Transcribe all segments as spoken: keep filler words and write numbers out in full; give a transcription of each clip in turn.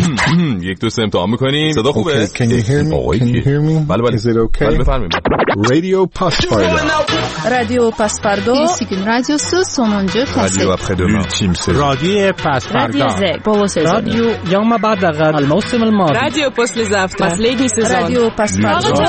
یک دو سه امتحان میکنیم. صدا خوبه؟ Can you hear me? Can you hear me? بله بله. Is it okay? بله بفرمایید. رادیو پاسپاردا. رادیو پاسپاردا. رادیو sonuncu رادیو après demain. رادیو پاسپاردا. رادیو يوم بعد غد الموسم الماضي. رادیو после завтра. Последний сезон. رادیو پاسپاردا.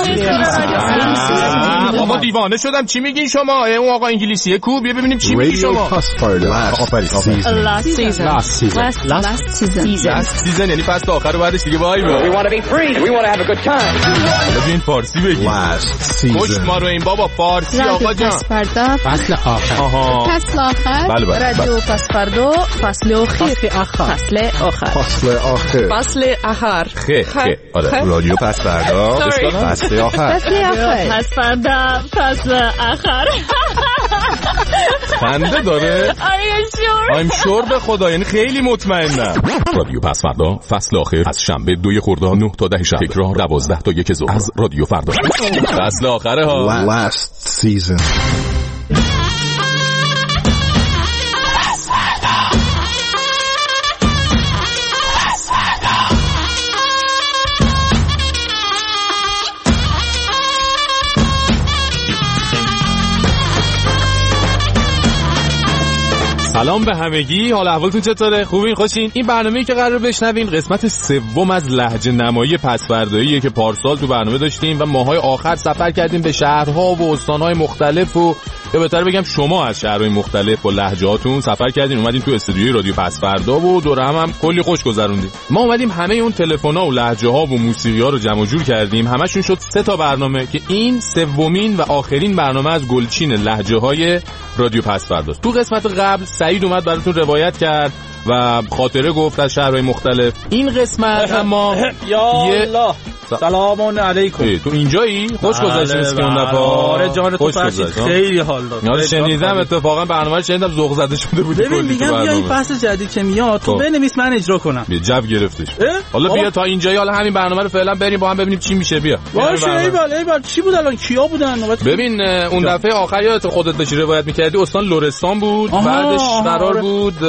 بابا دیوانه شدم. چی میگین شما؟ اون آقا انگلیسیه کو؟ بیا ببینیم چی میگی شما. رادیو پاسپاردا. Last season. Last season. Last season. Last season یعنی فصل آخر بعدش دیگه وای بابا. We want to be free. We want to have a good time. ببین فارسی بگی. Last خوش season. ما رو این بابا فارسی آقا جان. پاسپاردا. فصل آخر. آها. فصل آخر. بله بله. رادیو پاسپاردا فصل آخر. فصل آخر. فصل آخر. فصل آخر. فصل آخر. خه خه. آره. رادیو پاسپاردا فصل آخر. فصل آخر. پاسپاردا فصل آخر. خنده داره. Are you sure? I'm sure به خدا یعنی خیلی مطمئنم. رادیو پاسپاردا فصل آخر از شنبه دوی خرداد نه تا ده شب. تکرار دوازده تا یک ظهر از رادیو فردا. فصل آخره ها. Last season. سلام به همگی، حال احوالتون چطوره؟ خوبین؟ خوشین؟ این برنامه‌ای که قرار بشنوین قسمت سوم از لهجه نمایی پس‌فرداییه که پارسال تو برنامه داشتیم و ماهای آخر سفر کردیم به شهرها و استان‌های مختلف و یا بهتر بگم شما از شهرهای مختلف با لهجه‌هاتون سفر کردین، اومدین تو استودیوی رادیو پس‌فردا و دور هم هم کلی خوش گذروندیم. ما اومدیم همه اون تلفن‌ها و لهجه‌ها و موسیقی‌ها رو جمع جور کردیم، همشون شد سه تا برنامه که این سومین و آخرین برنامه از گلچین لهجه‌های رادیو پس‌فرداست. تو قسمت قبل سعید اومد براتون روایت کرد و خاطره گفت از شهرهای مختلف. این قسمت اما یا الله سلام علیکم. تو اینجایی؟ خوش گذشت است که اون دفعه. آره جان تو فرشید خیلی حال داد. آره شنیدم اتفاقا برنامه رو شنیدم ذوق زده شده بود. ببین میگم بیا این فصل جدید که میاد تو بنویس من اجرا کنم. بیا جو گرفتش. حالا بیا تا اینجایی، حالا همین برنامه رو فعلا بریم با هم ببینیم چی میشه. بیا باشه. ای بال ای بال چی بود الان؟ کیا بودن؟ ببین اون دفعه آخر یادت خودت داشتی روایت می‌کردی استان لرستان بود، بعدش قرار بود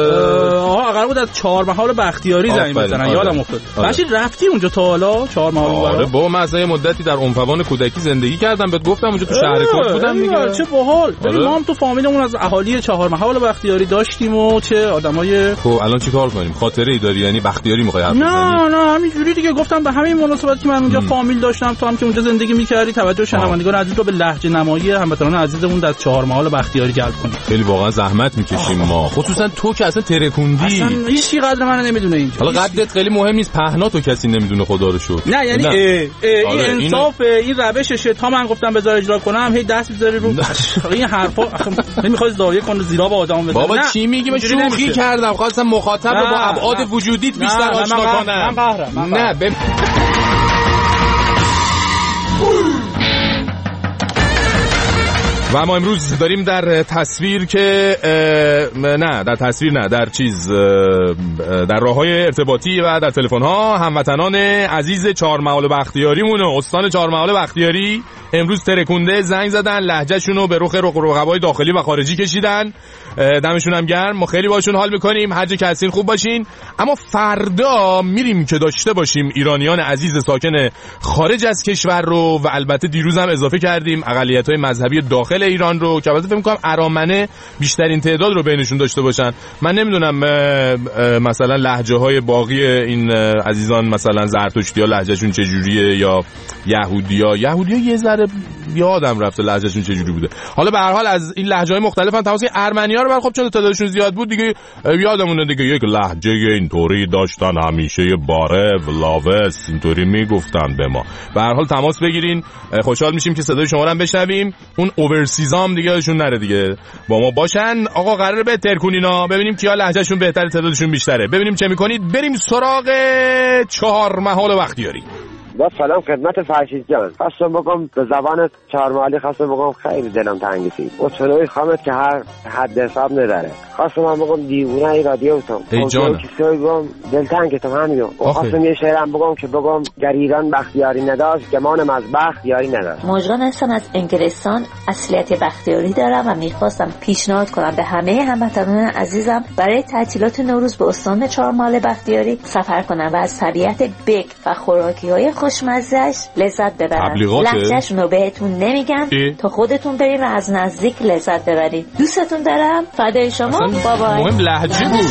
آها قرار بود از چهارمحال بختیاری زمین بزنن. یادم افتاد. باشی رفتی اونجا تا حالا چهارمحال؟ آره با من یه مدتی در عنفوان کودکی زندگی کردم، بهت گفتم اونجا تو شهر کوت بودم دیگه. چه باحال. ببین ما هم تو فامیلمون از اهالی چهارمحال بختیاری داشتیم و چه آدمای. خب الان چیکار کنیم؟ خاطره ای داری یعنی بختیاری می‌خوای حرف بزنی؟ نه نه همینجوری دیگه گفتم به همین مناسبت که من اونجا فامیل داشتم، تو هم که اونجا زندگی می‌کردی توجه شنوندگان عزیز رو به لهجه نمایی هموطنان عزیزمون از چهارمحال بختیاری جلب کنیم. خیلی واقعا زحمت می‌کشیم ما، خصوصا تو که اصلا ترکوندی. اصلا هیچ کی قدر منو نمیدونه اینجا. حالا قدرت خیلی مهم نیست، پهنا تو کسی نمیدونه خدا رو شکر. نه یعنی این انصاف این روششه. تا من گفتم بذار اجرا کنم هی دست می‌ذاری رو این حرفا. نمی‌خواد زایه کنه زیرا با آدم بزنه. بابا چی میگی؟ من شوخی کردم، خواستم مخاطب رو با ابعاد وجودیت بیشتر آشنا کنم. من قهرم. نه ببین و ما امروز داریم در تصویر که نه در تصویر نه در چیز در راه‌های ارتباطی و در تلفن‌ها هموطنان عزیز چهارمحال بختیاریمون و استان چهارمحال بختیاری امروز ترکونده زنگ زدن، لهجه‌شون رو به رخ رقبای داخلی و خارجی کشیدن. دمشون هم گرم، ما خیلی باشون حال می‌کنیم. هر جا که هستین خوب باشین. اما فردا میریم که داشته باشیم ایرانیان عزیز ساکن خارج از کشور رو و البته دیروز هم اضافه کردیم اقلیت‌های مذهبی داخل ایران رو که البته فکر می‌کنم ارامنه بیشترین تعداد رو بینشون داشته باشن. من نمیدونم مثلا لهجه‌های باقی این عزیزان مثلا زرتشتی‌ها لهجهشون چه جوریه یا یهودی‌ها. یهودی‌ها یه ذره یادم رفته لهجهشون چه جوری بوده. حالا به هر حال از این لهجه‌های مختلف هم تماس ارمنی‌ها رو من خب چون تعدادشون زیاد بود دیگه یادمونه دیگه یک لهجه اینطوری داشتن، همیشه باره ولاوس اینطوری میگفتن به ما. به هر حال تماس بگیرین، خوشحال میشیم که صدای شما رو هم بشنویم. اون اوورسیزام دیگه ازشون نره دیگه، با ما باشن. آقا قراره به ترکونینا ببینیم کیا لهجهشون بهتره، تعدادشون بیشتره. ببینیم چه میکنید. بریم سراغ چهارمحال بختیاری. با سلام خدمت فرشید جان. خواستم بگم به زبان چهارمحالی خواستم بگم خیلی دلم تنگ شد. و چنوی خامت که هر حد حساب نداره. خواستم هم بگم دیوونه ای رادیوتون. ای جان. چیزی بگم دلتنگتم همینو. و خواستم یه شعرم بگم که بگم گر ایران بختیاری نداشت گمانم از بختیاری نداشت. مژگان هستم از انگلستان. اصلیت بختیاری دارم و میخواستم پیشنهاد کنم به همه هموطنان عزیزم برای تعطیلات نوروز به استان چهارمحال بختیاری سفر کنم و از طبیعت بک و خوراکی‌های خوشمزه‌اش لذت ببرن. لهجه‌شون رو بهتون نمیگم تا خودتون برید و از نزدیک لذت ببرید. دوستتون دارم. فدای شما. بابای. مهم لهجه بود.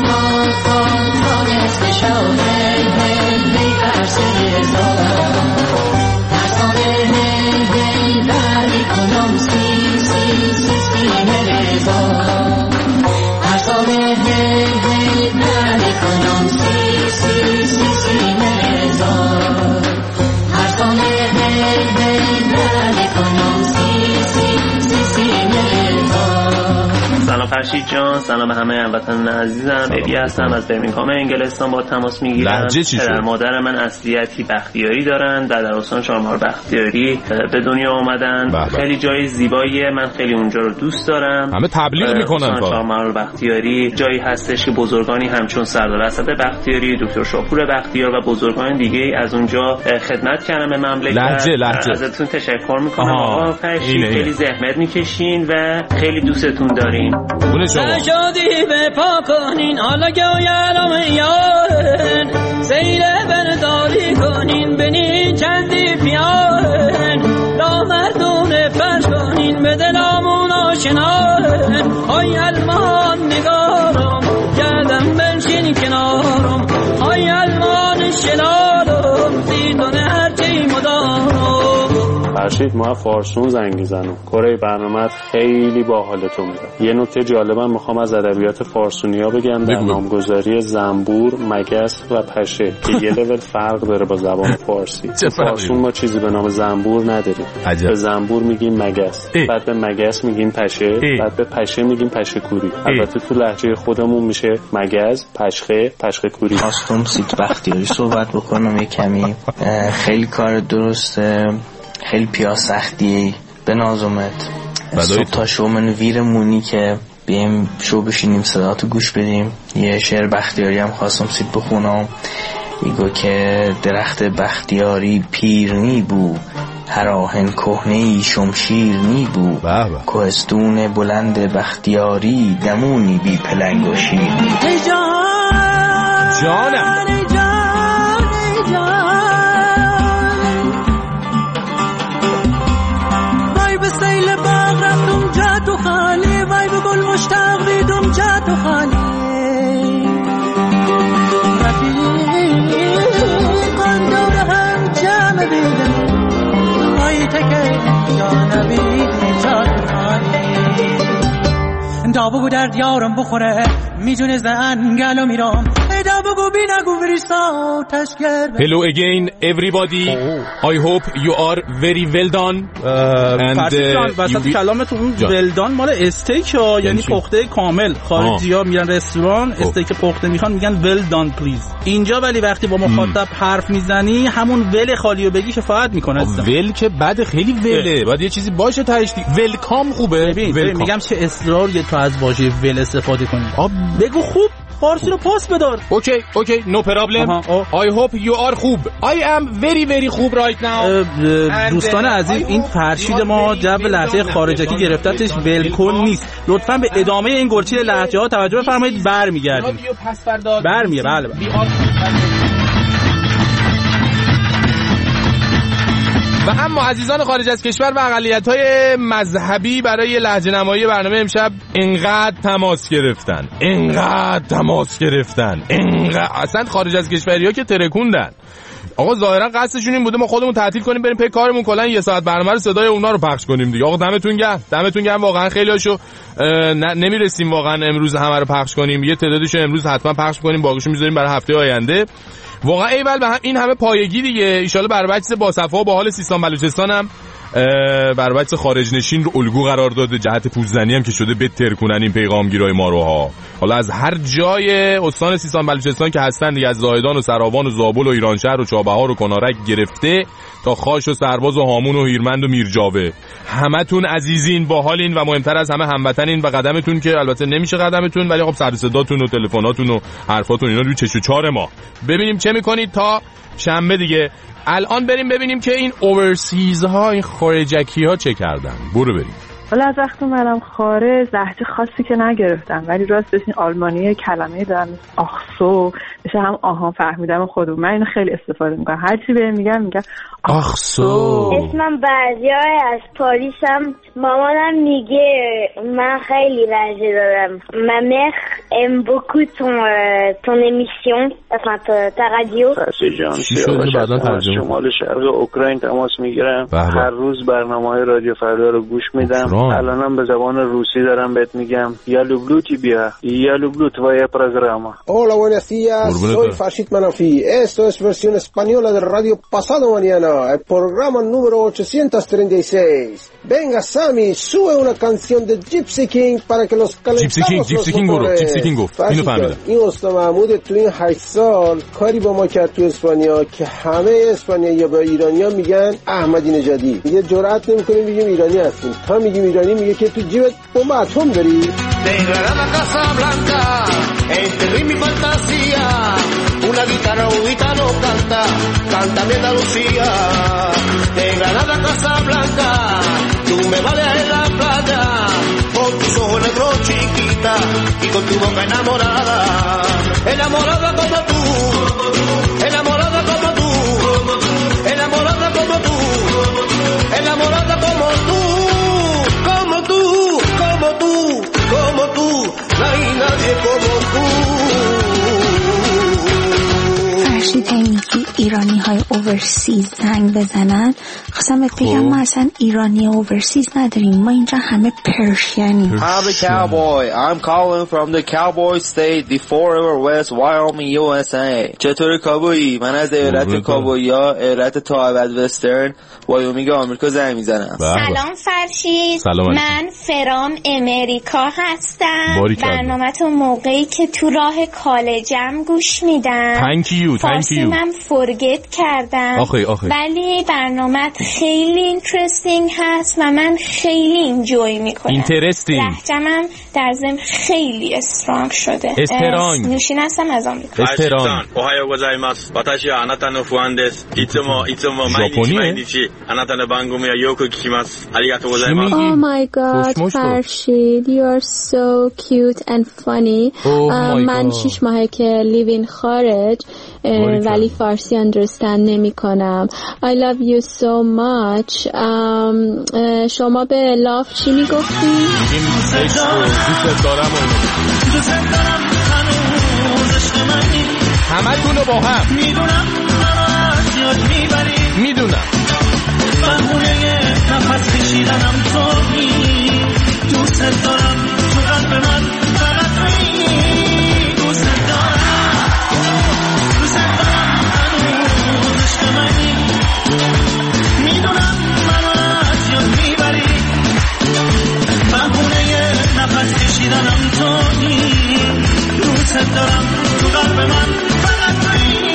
سلام فرشید جان، سلام به همه هموطنان عزیزم. بیبی هستم از برمینگهام انگلستان با تماس میگیرم. پدر مادر من اصلیتی بختیاری دارن و در استان چهارمحال بختیاری به دنیا آمدن. بحبه. خیلی جای زیباییه، من خیلی اونجا رو دوست دارم. همه تبلیغ میکنن. استان چهارمحال بختیاری جایی هستش که بزرگانی همچون سردار اسد بختیاری، دکتر شاپور بختیار و بزرگان دیگه از اونجا خدمت کردن به مملکت. لهجه لهجه. ازتون تشکر میکنم آقا فرشید، خیلی زحمت میکشین و خیلی دوستتون داریم. نشادی به پا کنین حالا گویرم یارن سیره برداری کنین بنین چندی پیارن را مردون فرش کنین به دلامون آشنارن های المان نگارم گردم بنشین کنارم های المان شلالم زیدون هرچی مدارم. فرشید ما فارسون زنگ میزنم. کره برنامه خیلی باحال تو میره. یه نکته جالبم میخوام از ادبیات فارسونیا بگم. در نامگذاری زنبور، مگس و پشه که یه لول فرق داره با زبان فارسی. فارسون ما چیزی به نام زنبور نداریم. عجب. به زنبور میگیم مگس، ای. بعد به مگس میگیم پشه، ای. بعد به پشه میگیم پشه کوری. البته تو لهجه خودمون میشه مگز، پشخه، پشخه کوری. خواستم سیت بختیاری صحبت بکنم یه کمی. خیلی کار درسته، خیلی پیاز سختیه. به نازمت صبح تا شو من ویرمونی که بیم شو بشینیم صداتو گوش بدیم. یه شعر بختیاری هم خواستم سید بخونم. ایگو که درخت بختیاری پیرنی بو هر آهن کهنه‌ای شمشیرنی بو کوهستون بلند بختیاری دمونی بی پلنگ و شیر. جانم تو خالی وای به گل مشتاق بیدم جا تو خالی رفیقان دور هم جمع بیدم وای تکه یا نبی جا تو خالی دا بگو درد یارم بخوره میجونه زن گلو میرم دا بگو بی نگو بریسا تشکر. Hello again everybody. oh. I hope you are very well done. فرشید جان وسط کلامتون اون ولدان مال استیک ها، یعنی پخته کامل. خارجی ها میرن رستوران استیک پخته میخوان میگن ولدان پلیز. اینجا ولی وقتی با مخاطب حرف میزنی همون ول خالیو بگی کفایت میکنه. ول که بعد خیلی وله، باید یه چیزی باشه تهش. ولکام خوبه. ببین میگم چه اصراری تو از واژه ول استفاده کنی. بگو خوب فارسی رو پاس بدار. اوکی اوکی نو پرابلم. I hope you are خوب. I am very very خوب right now. دوستان عزیز این فرشید ما جو لهجه خارجکی گرفتتش ولکن نیست. لطفاً به ادامه این گرچه لهجه ها توجه بفرمایید. برمیگردیم. برمیه بله. و اما عزیزان خارج از کشور و اقلیت‌های مذهبی برای لهجه نمایی برنامه امشب انقدر تماس گرفتن انقدر تماس گرفتن انقدر اصلا خارج از کشوری‌ها که ترکوندن. آقا ظاهرا قصدشون این بوده ما خودمون تعطیل کنیم بریم پی کارمون، کلا یه ساعت برنامه رو صدای اونا رو پخش کنیم دیگه. آقا دمتون گرم دمتون گرم واقعا خیلیاشو نمیرسیم واقعا امروز همه رو پخش کنیم. یه تعدادشو امروز حتما پخش کنیم، باقیشو میذاریم برای هفته آینده. واقعا ایول به هم این همه پایگی دیگه. ان شاءالله برای چیز با صفا و با حال سیستان بلوچستان هم بر وجه خارج نشین رو الگو قرار داده، جهت پوزنی هم که شده بتر کنن این پیغامگیرای ماروها. حالا از هر جای استان سیستان بلوچستان که هستن دیگه، از زاهدان و سراوان و زابل و ایرانشهر و چابهار و کنارک گرفته تا خاش و سرباز و هامون و هیرمند و میرجاوه، همتون عزیزین، باحالین و مهمتر از همه هموطنین و قدمتون که البته نمیشه قدمتون، ولی خب سر صداتون و تلفناتون و حرفاتون اینا روی چش و چار ما. ببینیم چه میکنید تا شنبه دیگه. الان بریم ببینیم که این اوورسیز ها، این خارجکی ها چه کردن. برو بریم. حالا از وقتی منم خارج لهجه خاصی که نگرفتم، ولی راستش این آلمانی کلمه دارم آخسو میشه هم آها فهمیدم خودم. من اینو خیلی استفاده میکنم، هر چی بهم میگم میگم آخسو. اسمم بعضیای از پاریسم. مامانم میگه من خیلی لهجه دارم. Ma mère aime beaucoup ton ton émission, enfin ta radio. جان شمال شرق اوکراین تماس میگیرم. هر روز برنامه‌های رادیو فردا رو گوش میدم. الانم به زبان روسی دارم بهت میگم. یا لوبلو تی بیا. یا لوبلو твоя программа. Hola, buenos días. Soy Farshid Manafi. Esto es versión española del Radio Pasado Mañana, el programa número ochocientos treinta y seis. Venga, Sammy, sube una canción de Gypsy King para que los calentamos. Gypsy King, Gypsy King برو. Gypsy King گفت. اینو فهمیدم. این استاد محمود تو این هشت سال کاری با ما کرد تو اسپانیا که همه اسپانیایی‌ها به ایرانی‌ها میگن احمدی نژادی. میگه جرئت نمی‌کنیم بگیم ایرانی هستیم. تا میگیم ایرانی میگه که تو جیبت بمب اتم داری. Una guitarra, un gitano canta, canta mi Andalucía. De Granada, Casablanca, tú me vales en la playa, con tus ojos negros chiquita y con tu boca enamorada. Enamorada como tú, enamorada como tú, enamorada como tú, enamorada como tú, como tú, como tú, como tú, no hay nadie como tú. فرشید میگی ایرانی های اوورسیز زنگ بزنن. خواستم بهت بگم ما اصلا ایرانی اوورسیز نداریم، ما اینجا همه پرشینیم. I'm the cowboy. I'm calling from the cowboy state, the forever west, Wyoming, یو اس ای. چطوری کابویی؟ من از ایالت کابویا، ایالت تا ابد وسترن، وایومینگ آمریکا زنگ میزنم. سلام فرشید. سلام. من فرام امریکا هستم. برنامه تو موقعی که تو راه کالجم گوش میدم. Thank you. فارسی من فرگت کردم. آخه آخه. ولی برنامه خیلی اینترستینگ هست و من خیلی اینجوی میکنم. اینترستینگ. لهجه‌م در ضمن خیلی استرانگ شده. استرانگ. نوشین هستم از آمریکا. استرانگ. اوهایو گوزایماس. واتاشی وا آناتا نو فوان دس. ایتسومو ایتسومو مایدیچی مایدیچی آناتا نو بانگومی وا یوکو کیماس. آریگاتو گوزایماس. Oh my god, Farshid, you are so cute and funny. من شش ماهه که لیوین خارج ولی فارسی اندرستند نمی کنم. I love you so much. um, شما به لاف چی می گفتی؟ میگیم عشق و دوست دارم و همه تونو با هم میدونم میدونم بهونه نفس کشیدنم توی دوست دارم تو قلب من فقط توی دوست دارم دوست دارم هنوز عشق منی میدونم منو از یاد میبری بهونه نفس کشیدنم توی دوست دارم تو قلب من فقط توی.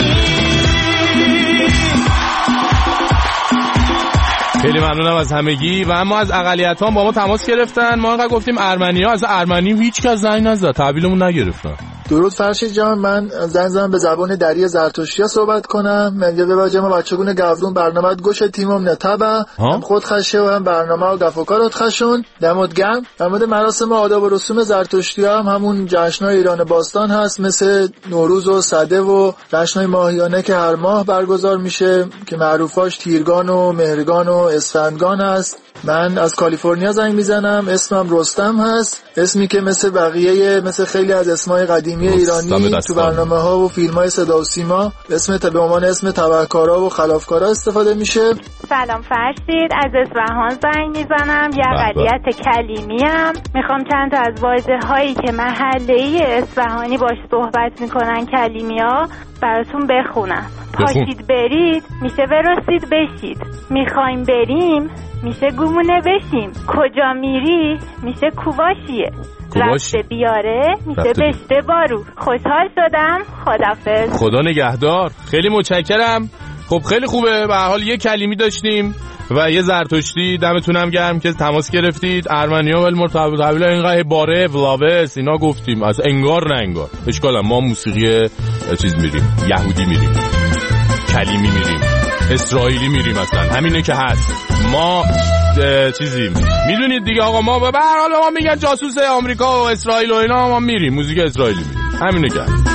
خیلی ممنونم از همگی. و اما از اقلیت ها با ما تماس گرفتن. ما اینقدر گفتیم ارمنی ها، از ارمنی هیچ کس زنگ نزد، تحویلمون نگرفتن. درود فرشید جان، من زنگ زدم به زبان دری زرتشتیا صحبت کنم. میگه به واجه ما بچگونه گاودون برنامه گوش تیمم نتابه هم خود خشه و هم برنامه و گفوکارات خشون دمت گرم. در مورد مراسم آداب و رسوم زرتشتیا هم همون جشن‌های ایران باستان هست، مثل نوروز و سده و جشن‌های ماهیانه که هر ماه برگزار میشه که معروفاش تیرگان و مهرگان و اسفندگان هست. من از کالیفرنیا زنگ میزنم، اسمم رستم هست، اسمی که مثل بقیه مثل خیلی از اسمای قدیمی ایرانی تو برنامه ها و فیلم های صدا و سیما اسم به عنوان اسم تبهکارا و خلافکارا استفاده میشه. سلام فرشید، از اصفهان زنگ میزنم، یه اقلیت کلیمی ام. میخوام چند تا از واژه هایی که محله‌ای اصفهانی باش صحبت میکنن کلیمیا براتون بخونم. پاشید برید میشه برسید بشید، میخوایم بریم میشه گمونه بشیم. کجا میری میشه کوباشیه. رفته بیاره میشه بشته بارو. خوشحال شدم. خدافظ. خدا نگهدار. خیلی متشکرم. خب خیلی خوبه. به هر حال یه کلیمی داشتیم و یه زرتشتی. دمتونم گرم که تماس گرفتید. ارمنیا ول مرتبط قبیله اینقدر باره ولاوس اینا گفتیم، از انگار نه انگار. اشکال ما موسیقی چیز میریم، یهودی میریم، کلیمی میریم، اسرائیلی میریم، اصلا همینه که هست. ما چیزیم میدونید دیگه آقا. ما به هر حال ما میگن جاسوس آمریکا و اسرائیل و اینا، ما میریم موزیک اسرائیلی میریم، همینه که هست.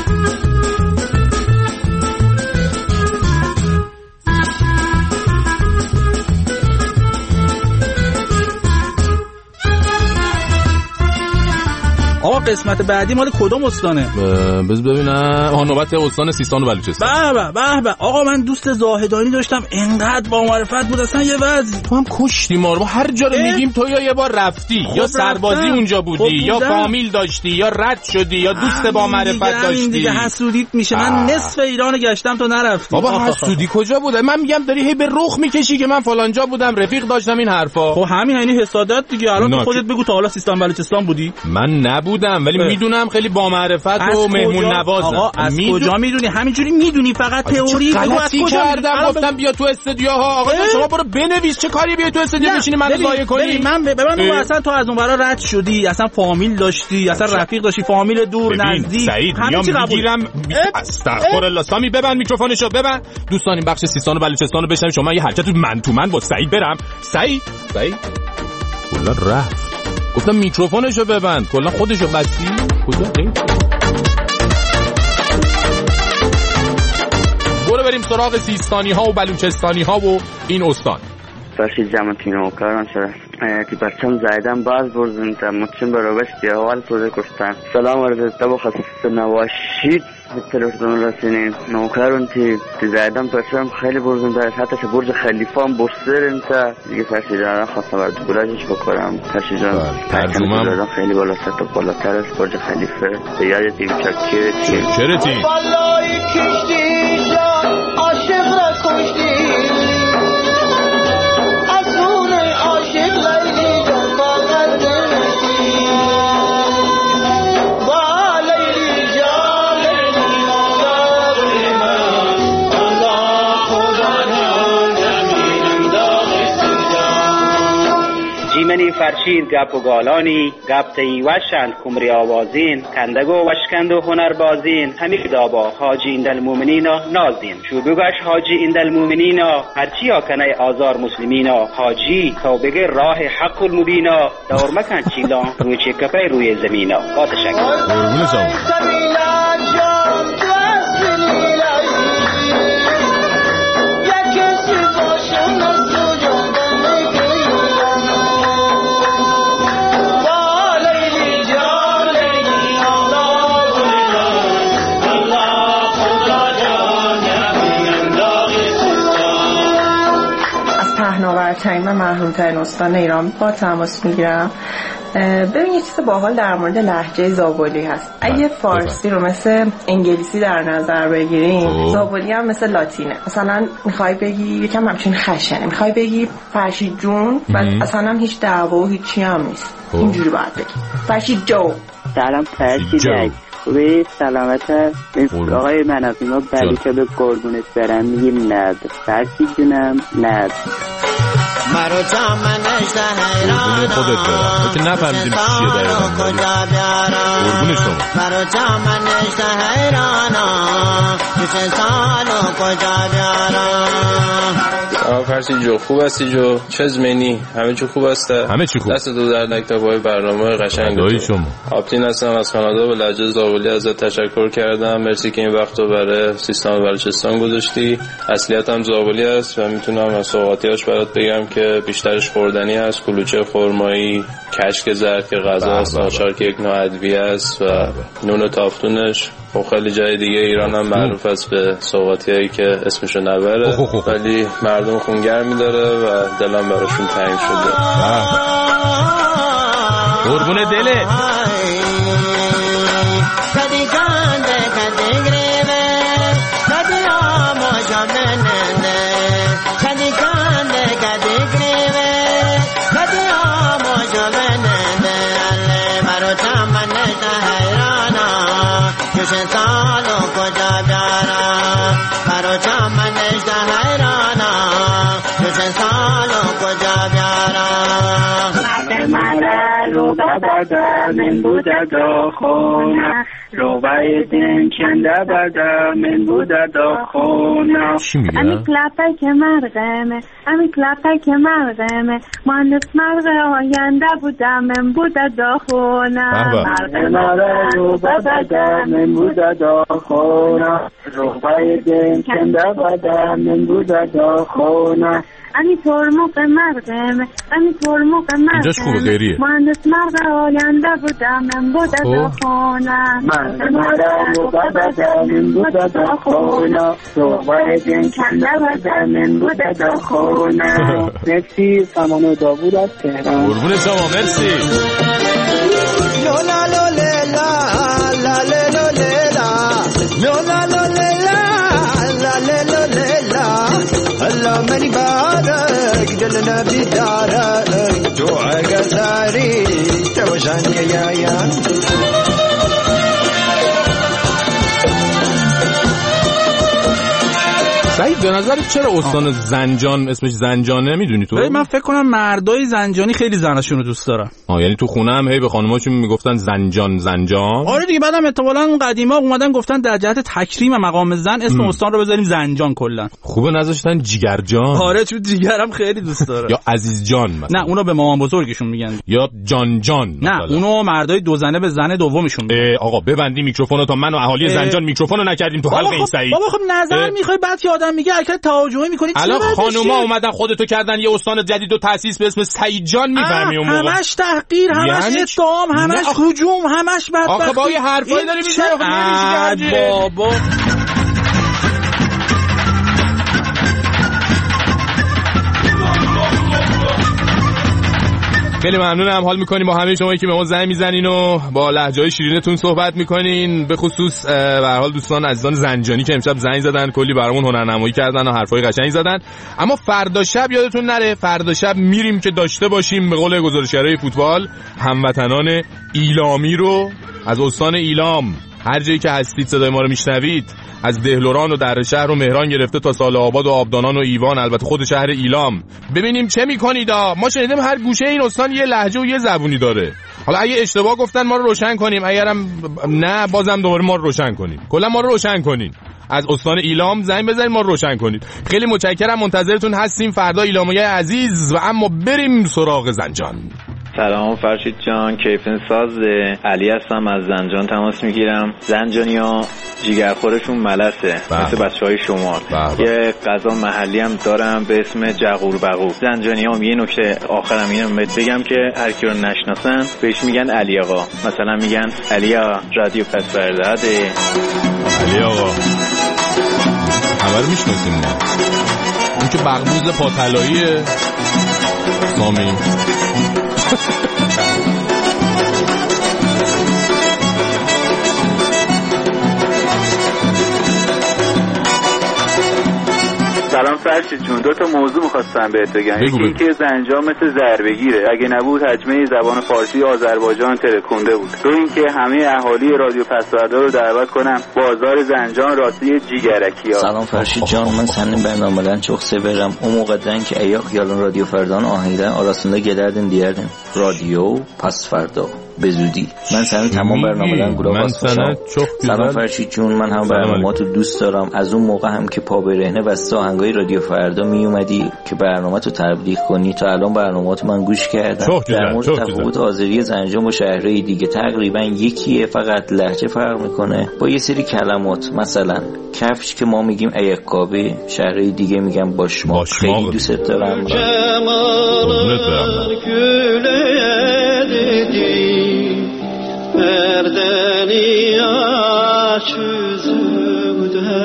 آقا قسمت بعدی مال کدوم استانه؟ بز ببینم. آها نوبت استان سیستان و بلوچستان. به به به آقا من دوست زاهدانی داشتم، انقدر با معرفت بود اصلا یه وضع. تو هم کشتی ما رو. هر جا رو میگیم تو یا یه بار رفتی یا سربازی رفتم. اونجا بودی یا فامیل داشتی یا رد شدی یا دوست با معرفت داشتی. این دیگه حسودیت میشه. من نصف ایران گشتم تو نرفتی. بابا حسودی کجا بوده؟ من میگم داری هی به رخ میکشی که من فلان جا بودم، رفیق داشتم، این حرفا. خب همین یعنی حسادت دیگه. الان تو خودت بگو تا حالا سیستان بلوچستان بودی؟ من نبودم ولی میدونم خیلی با معرفت و مهمون نوازم. آقا از میدون... کجا میدونی؟ همینجوری میدونی فقط تئوری. بگو از کجا کردم. گفتم بیا تو استودیوها. آقا شما برو بنویس. چه کاری بیا تو استودیو بشینی من ضایع کنی؟ من به من بگو اصلا تو از اون برا رد شدی، اصلا فامیل داشتی، اصلا رفیق داشتی، فامیل دور نزدیک. سعید میام میگیرم. استغفرالله. سامی ببند میکروفونشو ببند. دوستان این بخش سیستان و بلوچستان رو بشنوید. شما یه حرکت من تو من با سعید برم. سعید سعید کلا رفت. گفتم میکروفونشو ببند. کلا خودشو بستی. کجا برو بریم سراغ سیستانی ها و بلوچستانی ها و این استان. فرشید جمعتین و کاران شده که برچم زایدن باز برزن تا مچم برابستی اول توده کشتن. سلام عرض تبا خصیص نواشید تلفزیون رسینین نوکرون تی زایدن برچم خیلی برزن تا حتی چه برج خلیفه هم برسرن تا دیگه فرشید جان خواستم برد گلاجش بکنم. فرشید جان ترجمه خیلی بالا ست و بالاتر است برج خلیفه. به یاد تیم چکره تیم چکره تیم والله کشتی جان عاشق را کشتی منی فرشید گپ و گالانی گپ تی وشند کمری آوازین کندگو وشکند و هنر بازین همین دابا حاجی ایندل مومنینا نازین شو بگش حاجی ایندل مومنینا هرچی آکنه آزار مسلمینا حاجی تو بگه راه حق المبینا دور مکن چیلان روی چکپه روی زمینا. با تشکر. پهناورترین و محرومترین استان ایران با تماس میگیرم. ببین یه چیز باحال در مورد لهجه زابلی هست. اگه فارسی رو مثل انگلیسی در نظر بگیریم، زابلی هم مثل لاتینه. مثلا میخوای بگی یکم همچین خشنه، میخوای بگی فرشید جون و اصلا هم هیچ دعوا و هیچی هم نیست. اینجوری باید بگی فرشید جو. سلام فرشید خوبی سلامت آقای من از اینا بلی که به قربونت برم میگیم ند فرشید جونم ند مرو جامنش ده حیرانم خودت برم که نفهمیدیم چیه دقیقا قربون شما. مرو جامنش ده حیرانم کسی سالو کجا بیارم. آقا فرشید جو خوب هستی جو؟ چه زمینی؟ همه چی خوب هسته؟ همه چی خوب. دست تو در نکتبای برنامه قشنگ دایی شما. آپتین هستم از کانادا. به لهجه زابلی ازت تشکر کردم. مرسی که این وقت رو برای سیستان و بلوچستان گذاشتی. اصلیت هم زابلی است و میتونم از سوغاتیاش برات بگم که بیشترش خوردنی است. کلوچه خرمایی، کشک زرد که غذا است، آچار که یک نوع ادویه است و نون تافتونش. خب خیلی جای دیگه ایران هم معروف است به سوغاتیایی که اسمشو نبره ولی مردم خونگرمی داره و دلم براشون تنگ شده. قربون دله. بدا من بوده دا خونه روبای دن کنده بدا من بوده دا خونه امی کلپه که مرغمه امی کلپه که مرغمه مانس مرغ آینده بوده من بوده دا خونه مرغ مرغ روبه بدا من بوده دا خونه روبای دن کنده بدا من بوده دا خونه امی ترموق مرغمه امی ترموق مرغمه مهندس مرغ آینده بودم من بوده دا خونه مرغ مرغ روبه بده من بوده دا خونه روبه دن کنده بده من بوده دا خونه مرسی سامان داوود از تهران قربون شما مرسی لولا لولا لا لا لا لولا لولا لا لا لا الله مني بارك دلنا بدارك جوعك زاري توجعني يا يا سعید به نظرت چرا استان زنجان اسمش زنجانه میدونی تو؟ من فکر کنم مردای زنجانی خیلی زناشون رو دوست دارن. آه یعنی تو خونه هم هی به خانماشون میگفتن زنجان زنجان. آره دیگه بعدم احتمالاً قدیما اومدن گفتن در جهت تکریم مقام زن اسم ام. استان رو بذاریم زنجان کلا. خوبه نذاشتن جیگرجان. آره چون جیگرم خیلی دوست داره. یا عزیز جان مثلا. نه اونو به مامان بزرگشون میگن. یا جان جان مثلا. نه اونو مردای دو زنه به زن دومشون میگن. آقا ببندی میکروفونو تا من و اهالی زنجان میکروفونو نکردیم تو حلقه این سعید. بابا خب نظر میخوای بعد که آدم میگه اگه تهاجمی میکنی الان خانوما اومدن خودتو کردن یه استان جدید و تاسیس به اسم سعید جان میفهمی اون موقع همش تحقیر همش یعنی اتهام همش هجوم همش بدبختی آخه با یه حرفایی داری میزنی بابا خیلی ممنونم حال میکنیم با همه شمایی که به ما زنگ میزنین و با لهجه‌های شیرینتون صحبت میکنین، به خصوص به هر حال دوستان عزیزان زنجانی که امشب زنگ زدن کلی برامون هنرنمایی کردن و حرفای قشنگ زدن. اما فردا شب یادتون نره فردا شب میریم که داشته باشیم به قول گزارشگرای فوتبال هموطنان ایلامی رو از استان ایلام، هر جایی که هستید صدای ما رو میشنوید، از دهلوران و در شهر و مهران گرفته تا سال آباد و آبدانان و ایوان، البته خود شهر ایلام، ببینیم چه میکنید. ما شنیدیم هر گوشه این استان یه لهجه و یه زبونی داره. حالا اگه اشتباه گفتن ما رو روشن کنیم، اگرم نه بازم دوباره ما رو روشن کنیم، کلا ما رو روشن کنین. از استان ایلام زنگ بزنید ما رو روشن کنید. خیلی متشکرم، منتظرتون هستیم فردا ایلامیای عزیز. و اما بریم سراغ زنجان. سلام فرشید جان، کیفن ساز علی هستم، از زنجان تماس میگیرم. زنجانیا جیگرخورشون ملسه مثل بچهای شمال. یه غذا محلی هم دارم به اسم جغور بغور. زنجانیا هم یه نکته آخرم اینو بگم که هر کی رو نشناسن بهش میگن علی آقا، مثلا میگن علی آقا رادیو پس فرده. علی آقا خبر میشناسیم ما، اون که بغبوز پاتلاییه سامی. سلام فرشید جون، دو تا موضوع می‌خواستم بهت بگم. یکی این که زنجان مثل ضربه‌گیره، اگه نبود حجمه زبان فارسی آذربایجان ترکونده بود. دو این که همه اهالی رادیو پسوردا رو دعوت کنم بازار زنجان راستی جیگرکی‌ها. سلام فرشید جان، من سنن برنامه‌لن çok severim. O موقعden ki ayak yalan radyo ferdan ahiden arasında gelerdin diyerdin. Radyo Pasferda به زودی. من سن تمام برنامه‌لن گروه واسه سلام فرشید جون، من هم برنامه‌تو دوست دارم. از اون موقع هم که پا برهنه واسه آهنگای رادیو فردا می اومدی که برنامه‌تو تبلیغ کنی تا الان برنامه‌تو من گوش کردم. در مورد تفاوت آذری زنجان با شهرهای دیگه تقریبا یکیه، فقط لهجه فرق میکنه با یه سری کلمات. مثلا کفش که ما میگیم ایکابی، شهرهای دیگه میگن باشماق. خیلی دوست دارم. Perdeni aç yüzümde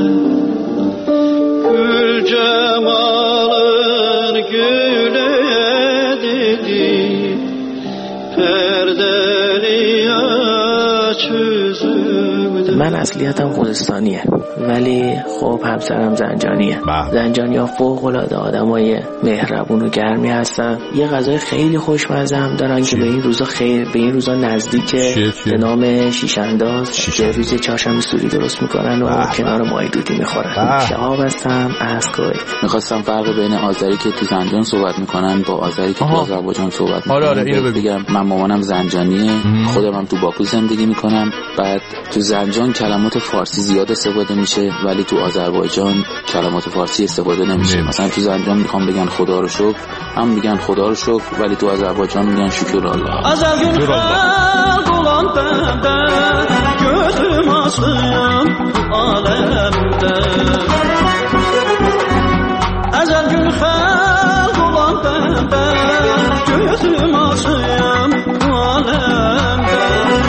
Gül cemalın güle dedi Perdeni aç yüzümde من اصلیتم خوزستانیه ولی خب همسرم زنجانیه. زنجانی‌ها فوق‌العاده آدمای مهربون و گرمی هستن. یه غذای خیلی خوشمزه هم دارن چی؟ که به این روزا خیلی به این روزا نزدیکه به نام شیش انداز. یه روز چهارشنبه سوری درست میکنن و بح کنار مای دودی میخورن. شهاب هستم از کویت. میخواستم فرق بین آذری که تو زنجان صحبت میکنن با آذری که تو آذربایجان صحبت میکنن. آره آره اینو بگم. من مامانم زنجانیه، خودم هم تو باکو زندگی میکنم. بعد تو زنجان کلمات فارسی زیاد استفاده میشه ولی تو آذربایجان کلمات فارسی استفاده نمیشه. مثلا تو زنجان میخوام بگن خدا رو شکر، هم میگن خدا رو شکر ولی تو آذربایجان میگن شکر الله. ازل gün xalq olan bəndə gözüm açım aləmdə. Əcəl gün xalq olan bəndə gözüm açım aləmdə.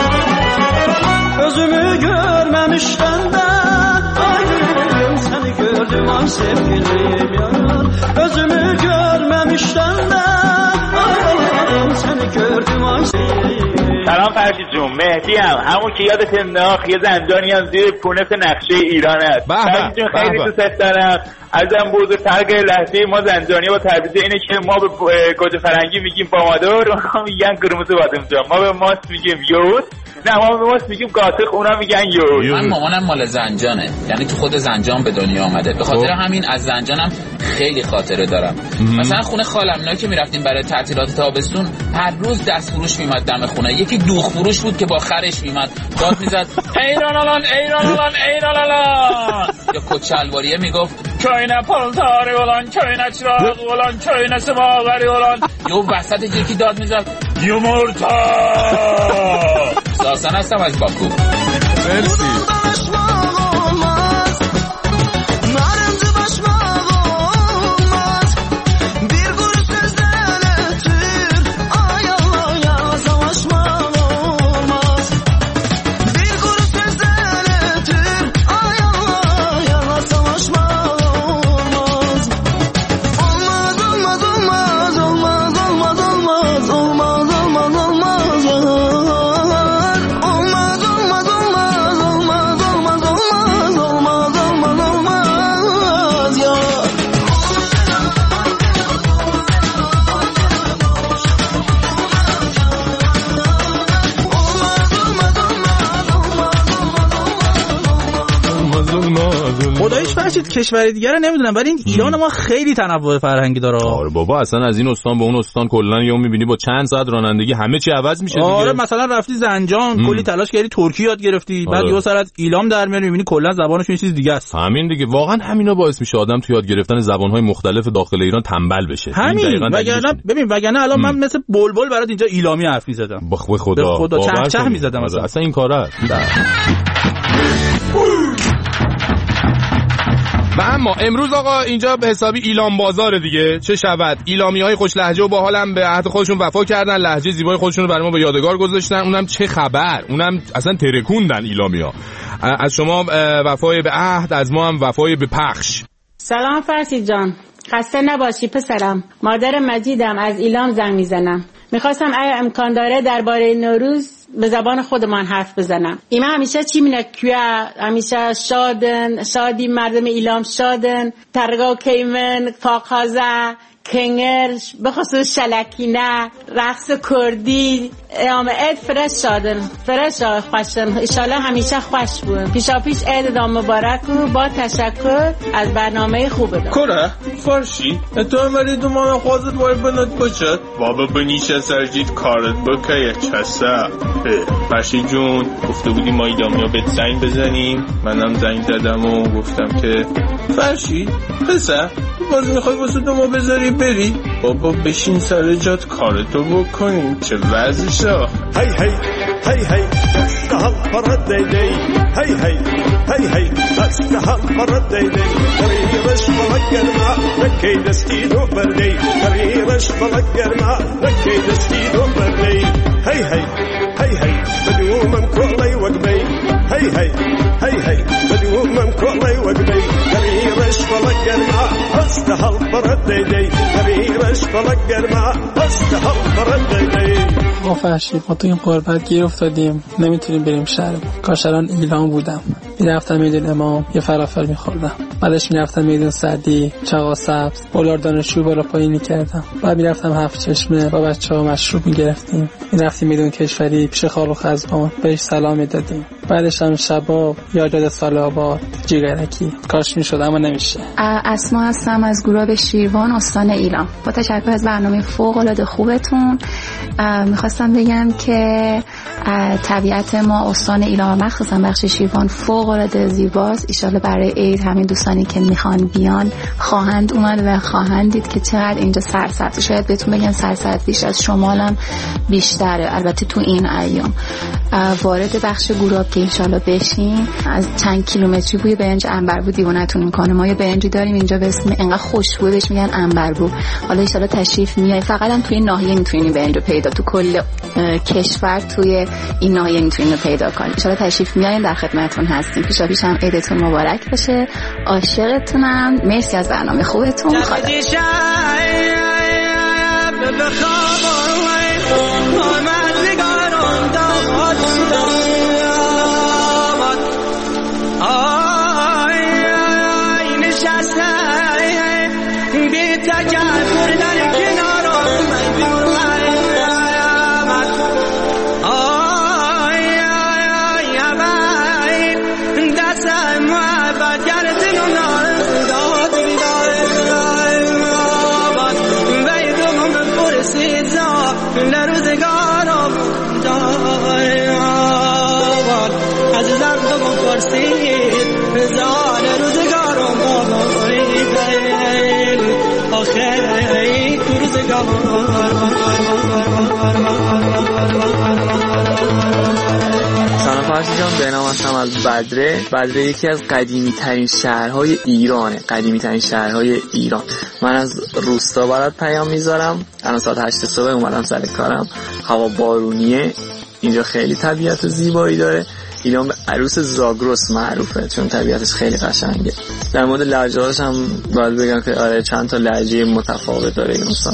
Özümü görməmişdən də ayrım səni gördüm ay sevgilim yar. Özümü görməmişdən də ayrım səni gördüm ay sevgilim. سلام فرشید جون، مهدی هم همون که یادت انداخت یه زندانی هم زیر پونت نقشه ایران است. فرشید جون خیلی دوست دارم. ازم بزرگتر لحظه ما زندانی با تعبیض اینه که ما به گوجه فرنگی میگیم بامادور، ما میگن قرمز بادمجان. ما به ماست میگیم یوز، نه ما به ماست میگیم قاطق، اونا میگن یوز. من مامانم مال زنجانه، یعنی تو خود زنجان به دنیا آمده. به خاطر همین از زنجانم خیلی خاطره دارم. مثلا خونه خالم اینا که میرفتیم برای تعطیلات تابستون هر روز دست فروش میومد دم خونه. یکی دوغ فروش بود که با خرش میومد داد میزد ایران الان ایران الان ایران الان. یا کچلواریه میگفت چاینه پالتاری الان چاینه چراغ الان چاینه سماوری الان. یو وسط یکی داد میزد یمرتا. ساسن هستم از باکو. مرسی. کشور دیگه رو نمیدونم ولی این ایران ما خیلی تنوع فرهنگی داره. آره بابا اصلا از این استان به اون استان کلا یهو میبینی با چند ساعت رانندگی همه چی عوض میشه دیگه. آره مثلا رفتی زنجان کلی تلاش کردی ترکی یاد گرفتی آره. بعد یه سر از ایلام در میاری میبینی کلا زبانش یه چیز دیگه است. همین دیگه واقعا همینا باعث میشه آدم تو یاد گرفتن زبانهای مختلف داخل ایران تنبل بشه. همین وگرنه ببین وگرنه الان من مثل بلبل برات اینجا ایلامی حرف میزدم. به خدا به خدا چه چه میزدم اصلا اصلا این کارا. و اما امروز آقا اینجا به حسابی ایلام بازاره دیگه. چه شود ایلامی‌های خوش لهجه و باحالم به عهد خودشون وفا کردن، لهجه زیبای خودشون رو برای ما به یادگار گذاشتن. اونم چه خبر، اونم اصلا ترکوندن ایلامی‌ها. از شما وفای به عهد، از ما هم وفای به پخش. سلام فرشید جان، خسته نباشی پسرم. مادر مجیدم از ایلام زنگ میزنم. میخواستم اگه امکان داره درباره نوروز به زبان خودمان حرف بزنم. ایما همیشه چی مینه کیا همیشه شادن شادی مردم ایلام شادن ترگا کیمن فاقازه کنگرش به خصوص شلکینه رقص کردی ایام عید فرش شادن فرش خوشن ایشالا همیشه خوش بود. پیشا پیش عید دام مبارک و با تشکر از برنامه خوبه دام کره فرشی تو امری دو مانا خوازت وای بنات بچد بابا بنیشه سرجید کارت بکه چسته. فرشی جون گفته بودی ما ایدامیا بهت زنگ بزنیم، منم زنگ زدم و گفتم که فرشی پسر باز میخوای واسه دو ما بذاری بری؟ بابا بشین سر جات کارتو بکنیم. چه وضعشه؟ هی هی هی هی استحال فرد دیدی هی هی هی هی استحال فرد دیدی قریرش بلگر ما نکی دستی دو بردی قریرش بلگر ما نکی دستی دو بردی هی هی هی هی بدومم کلی وقبی هی هی هی هی بدومم کلی وقبی قریرش بلگر ما استحال فرد دیدی قریرش بلگر ما استحال فرد دیدی آقا فرشید ما تو این قربت گیر افتادیم، نمیتونیم بریم شهر. کاشران ایلام بودم، میرفتم میدون امام یه فلافل میخوردم، بعدش میرفتم میدون سعدی چاقا سبز بولار دانشجو بالا پایین میکردم، بعد میرفتم هفت چشمه با بچه‌ها مشروب میگرفتیم، میرفتیم میدون کشوری پیش خالو خزبان بهش سلام میدادیم، بعدش هم شباب یاد سال آباد جیگرکی. کاش میشد اما نمیشه. اسما هستم از گروه شیروان استان ایلام. با تشکر از برنامه فوق العاده خوبتون میخواستم بگم که طبیعت ما استان ایلام مخصوصا بخش شیروان فوق العاده زیباست. ان شاءالله برای عید همین دوستانی که میخوان بیان خواهند اومد و خواهند دید که چقدر اینجا سرسبز. شاید بهتون بگن سرسبزیش از شمالم بیشتره، البته تو این ایام. وارد بخش گوراب که ان شاءالله بشین، از چند کیلومتری بوی برنج عنبربو دیوونتون میکنه. ما یه برنجی داریم اینجا به اسم انقدر خوشبوه بهش میگن عنبربو. حالا ان شاءالله تشریف میای، فقط هم توی ناحیه میتونین برنج رو پیدا، تو کل کشور توی این ناحیه میتونین رو پیدا کنین. ان شاءالله تشریف میایین، در خدمتتون هستیم. پیشا پیش هم عیدتون مبارک باشه. عاشقتونم. مرسی از برنامه خوبتون. خدا سلام فرشید جان، به نام هستم از بدره. بدره یکی از قدیمی ترین شهرهای ایرانه، قدیمی ترین شهرهای ایران. من از روستا برات پیام میذارم. الان ساعت هشت صبح اومدم سر کارم، هوا بارونیه، اینجا خیلی طبیعت زیبایی داره. ایران به عروس زاگرس معروفه چون طبیعتش خیلی قشنگه. در مورد لهجه‌هاش هم باید بگم که آره چند تا لهجه متفاوت داره این استان.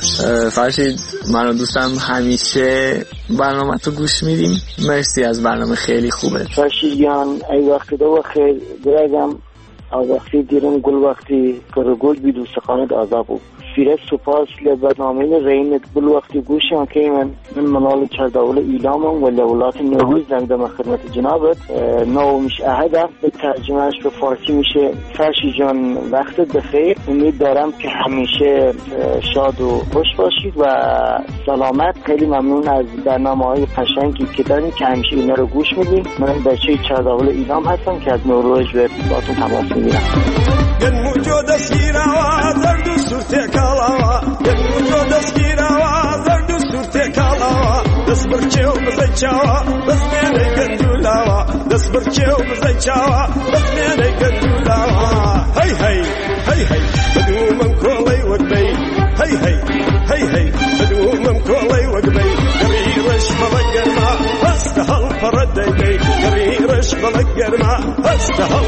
فرشید من و دوستم همیشه برنامه تو گوش میدیم. مرسی از برنامه، خیلی خوبه. فرشید جان ای وقت دو بخیر. درگم از وقتی دیرم گل وقتی که گل بی دوستخانه آزابو فیرست سپاس لبرنامه رینت گل وقتی گوشم که من من منال چرداول ایلامم و لولات نوروز دندم خدمت جنابت. نو میشه احده به ترجمهش به فارسی میشه فرشی جان وقتت بخیر. امید دارم که همیشه شاد و خوش باشید و سلامت. خیلی ممنون از برنامه های قشنگی که دارین که همیشه اینا رو گوش میدین. من بچه چرداول ایلام هستم که از نوروز به باتون تماس میگیرم. ينموجو دسكيرا زردو سورتي كالاوا ينموجو دسكيرا زردو سورتي كالاوا دسبر تشو بزيچاوا بس ميني گندولاوا دسبر تشو بزيچاوا بس ميني گندولاوا هي هي هي هي بدو من كولي وقبي هي هي هي هي بدو من كولي وقبي قريرش بلقرما استهل فردي قريرش بلقرما استهل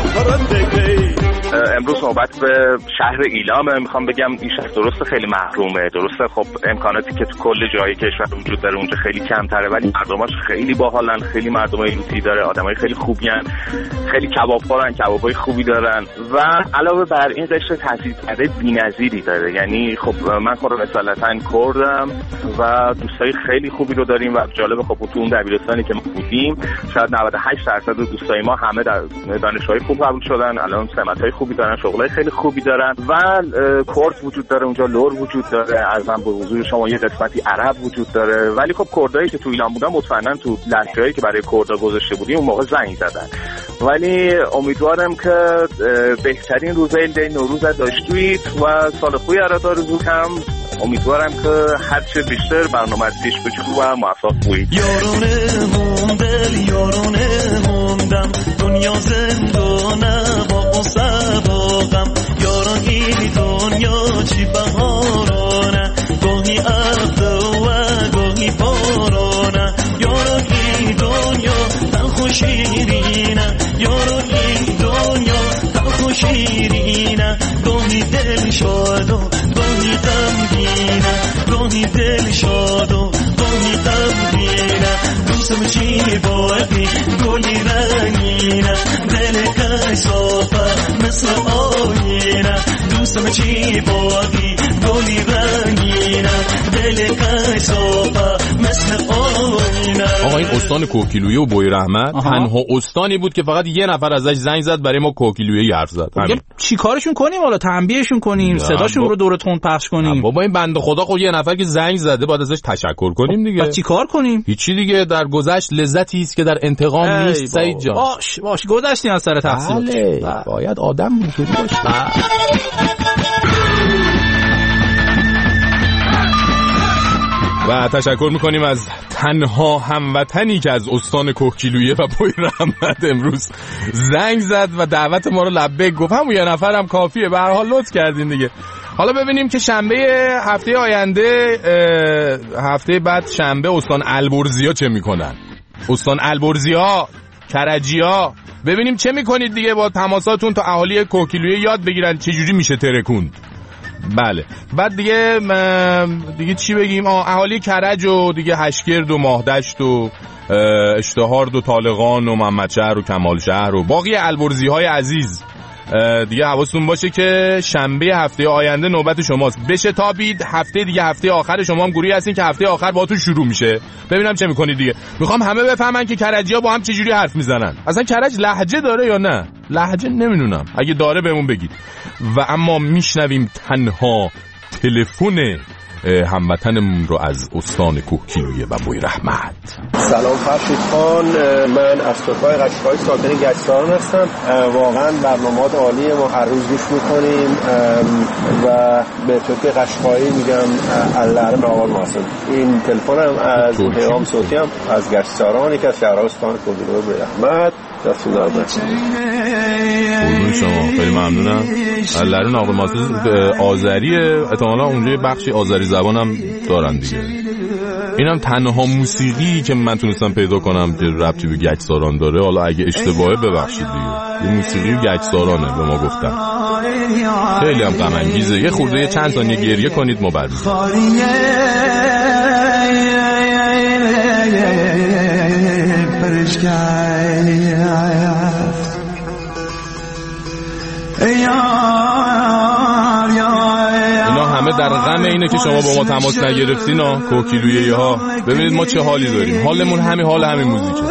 فردي. امروز صحبت به شهر ایلامه. میخوام بگم این شهر درسته خیلی محرومه، درسته خب امکاناتی که تو کل جای کشور وجود داره اونجا خیلی کمتره، ولی مردماش خیلی باحالن، خیلی مردمای لوتی داره، آدمای خیلی خوبیان، خیلی کبابخورن، کبابای خوبی دارن و علاوه بر این قشر تاثیرگذار بی‌نظیری داره. یعنی خب من خودم اصالتا کردم و دوستای خیلی خوبی رو داریم و جالب خب تو اون دبیرستانی که ما بودیم شاید نود و هشت درصد دوستای ما همه در دانشگاه خوب قبول شدن، الان سمتای خوبی دارن، شغلای خیلی خوبی دارن و کرد وجود داره اونجا، لور وجود داره، ارزم به حضور شما یه قسمتی عرب وجود داره. ولی خب کردایی که تو ایران بودن مطمئنا تو لهجه‌ای که برای کردا گذاشته بودیم اون موقع زنگ زدن. ولی امیدوارم که بهترین روزای عید نوروز داشتید و سال خوبی براتون آرزو کنم. امیدوارم که هر چه بیشتر برنامه پیش بچو و موفق باشید. یارونه موندل یارونه موندم دنیا زندانه با قصه با غم یاران این دنیا چی بهارانه گاهی ابر و گاهی بارانه یاران این دنیا تلخ و شیرینه یاران این دنیا تلخ و شیرینه گاهی دل شاد و گاهی غمگینه گاهی دل شاد و گاهی غم دوستم چی باقی گلی رنگینه دل کش صافه مثل آینه دوستم چی باقی گلی رنگینه دل کش صافه مثل آینه. آقا این استان کوکیلویه و بوی رحمت تنها استانی بود که فقط یه نفر ازش زنگ زد برای ما کوکیلویه حرف زد. چی کارشون کنیم حالا؟ تنبیهشون کنیم، صداشون رو دور تون پخش کنیم؟ بابا این بنده خدا خود یه نفر که زنگ زده باید ازش تشکر کنیم دیگه. بعد چی کار کنیم؟ هیچی دیگه، در گذشت لذتی است که در انتقام نیست سعید جان. باش باش گذشتیم از سر تقصیر. بله باید آدم اینجوری باشه. و تشکر میکنیم از تنها هموطنی که از استان کوکیلویه و بوی رحمت امروز زنگ زد و دعوت ما رو لبیک گفت. همون یه نفرم کافیه، به هر حال لطف کردین دیگه. حالا ببینیم که شنبه هفته آینده، هفته بعد شنبه، استان البرزیا چه میکنن. استان البرزیا، کرجیا، ببینیم چه میکنید دیگه. با تماساتون تا اهالی کوکیلویه یاد بگیرن چجوری میشه ترکوند. بله بعد دیگه دیگه چی بگیم؟ اهالی کرج و دیگه هشگرد و ماهدشت و اشتهارد و طالقان و محمدشهر و کمالشهر و باقی البرزی های عزیز دیگه حواستون باشه که شنبه هفته آینده نوبت شماست. بشه تابید. هفته دیگه هفته آخر شما هم گروهی هستین که هفته آخر باهاتون شروع میشه. ببینم چه میکنید دیگه. میخوام همه بفهمن که کرجی‌ها با هم چه جوری حرف میزنن. اصلا کرج لهجه داره یا نه؟ لهجه نمیدونم، اگه داره بهمون بگید. و اما میشنویم تنها تلفن هموطنمون رو از استان کوکیلویه و بوی رحمت. سلام فرشید خان، من از ترکای قشقایی ساکن گچساران هستم. واقعا برنامه‌ات عالیه، ما هر روز گوش میکنیم و به ترک قشقایی میگم الله رحم آقا محسن. این تلفنم از پیام صوتی هم از گچساران، یکی از شهرهای استان کوکیلویه و بوی رحمت. دستون درد نکنه. شما خیلی ممنونم. لرن آقا ماسوز آذریه، احتمالاً اونجا بخشی آذری زبانم دارن دیگه. اینم تنها موسیقی که من تونستم پیدا کنم که ربطی به گچساران داره. حالا اگه اشتباهه ببخشید دیگه. این موسیقی گچسارانه به ما گفتن. خیلی هم غم انگیزه. یه خورده چند ثانیه گریه کنید ما بعد اینا همه در غم اینه که شما با ما تماس نگرفتین ها کوکیلویه ها. ببینید ما چه حالی داریم. حالمون همین حال همین موزیکه.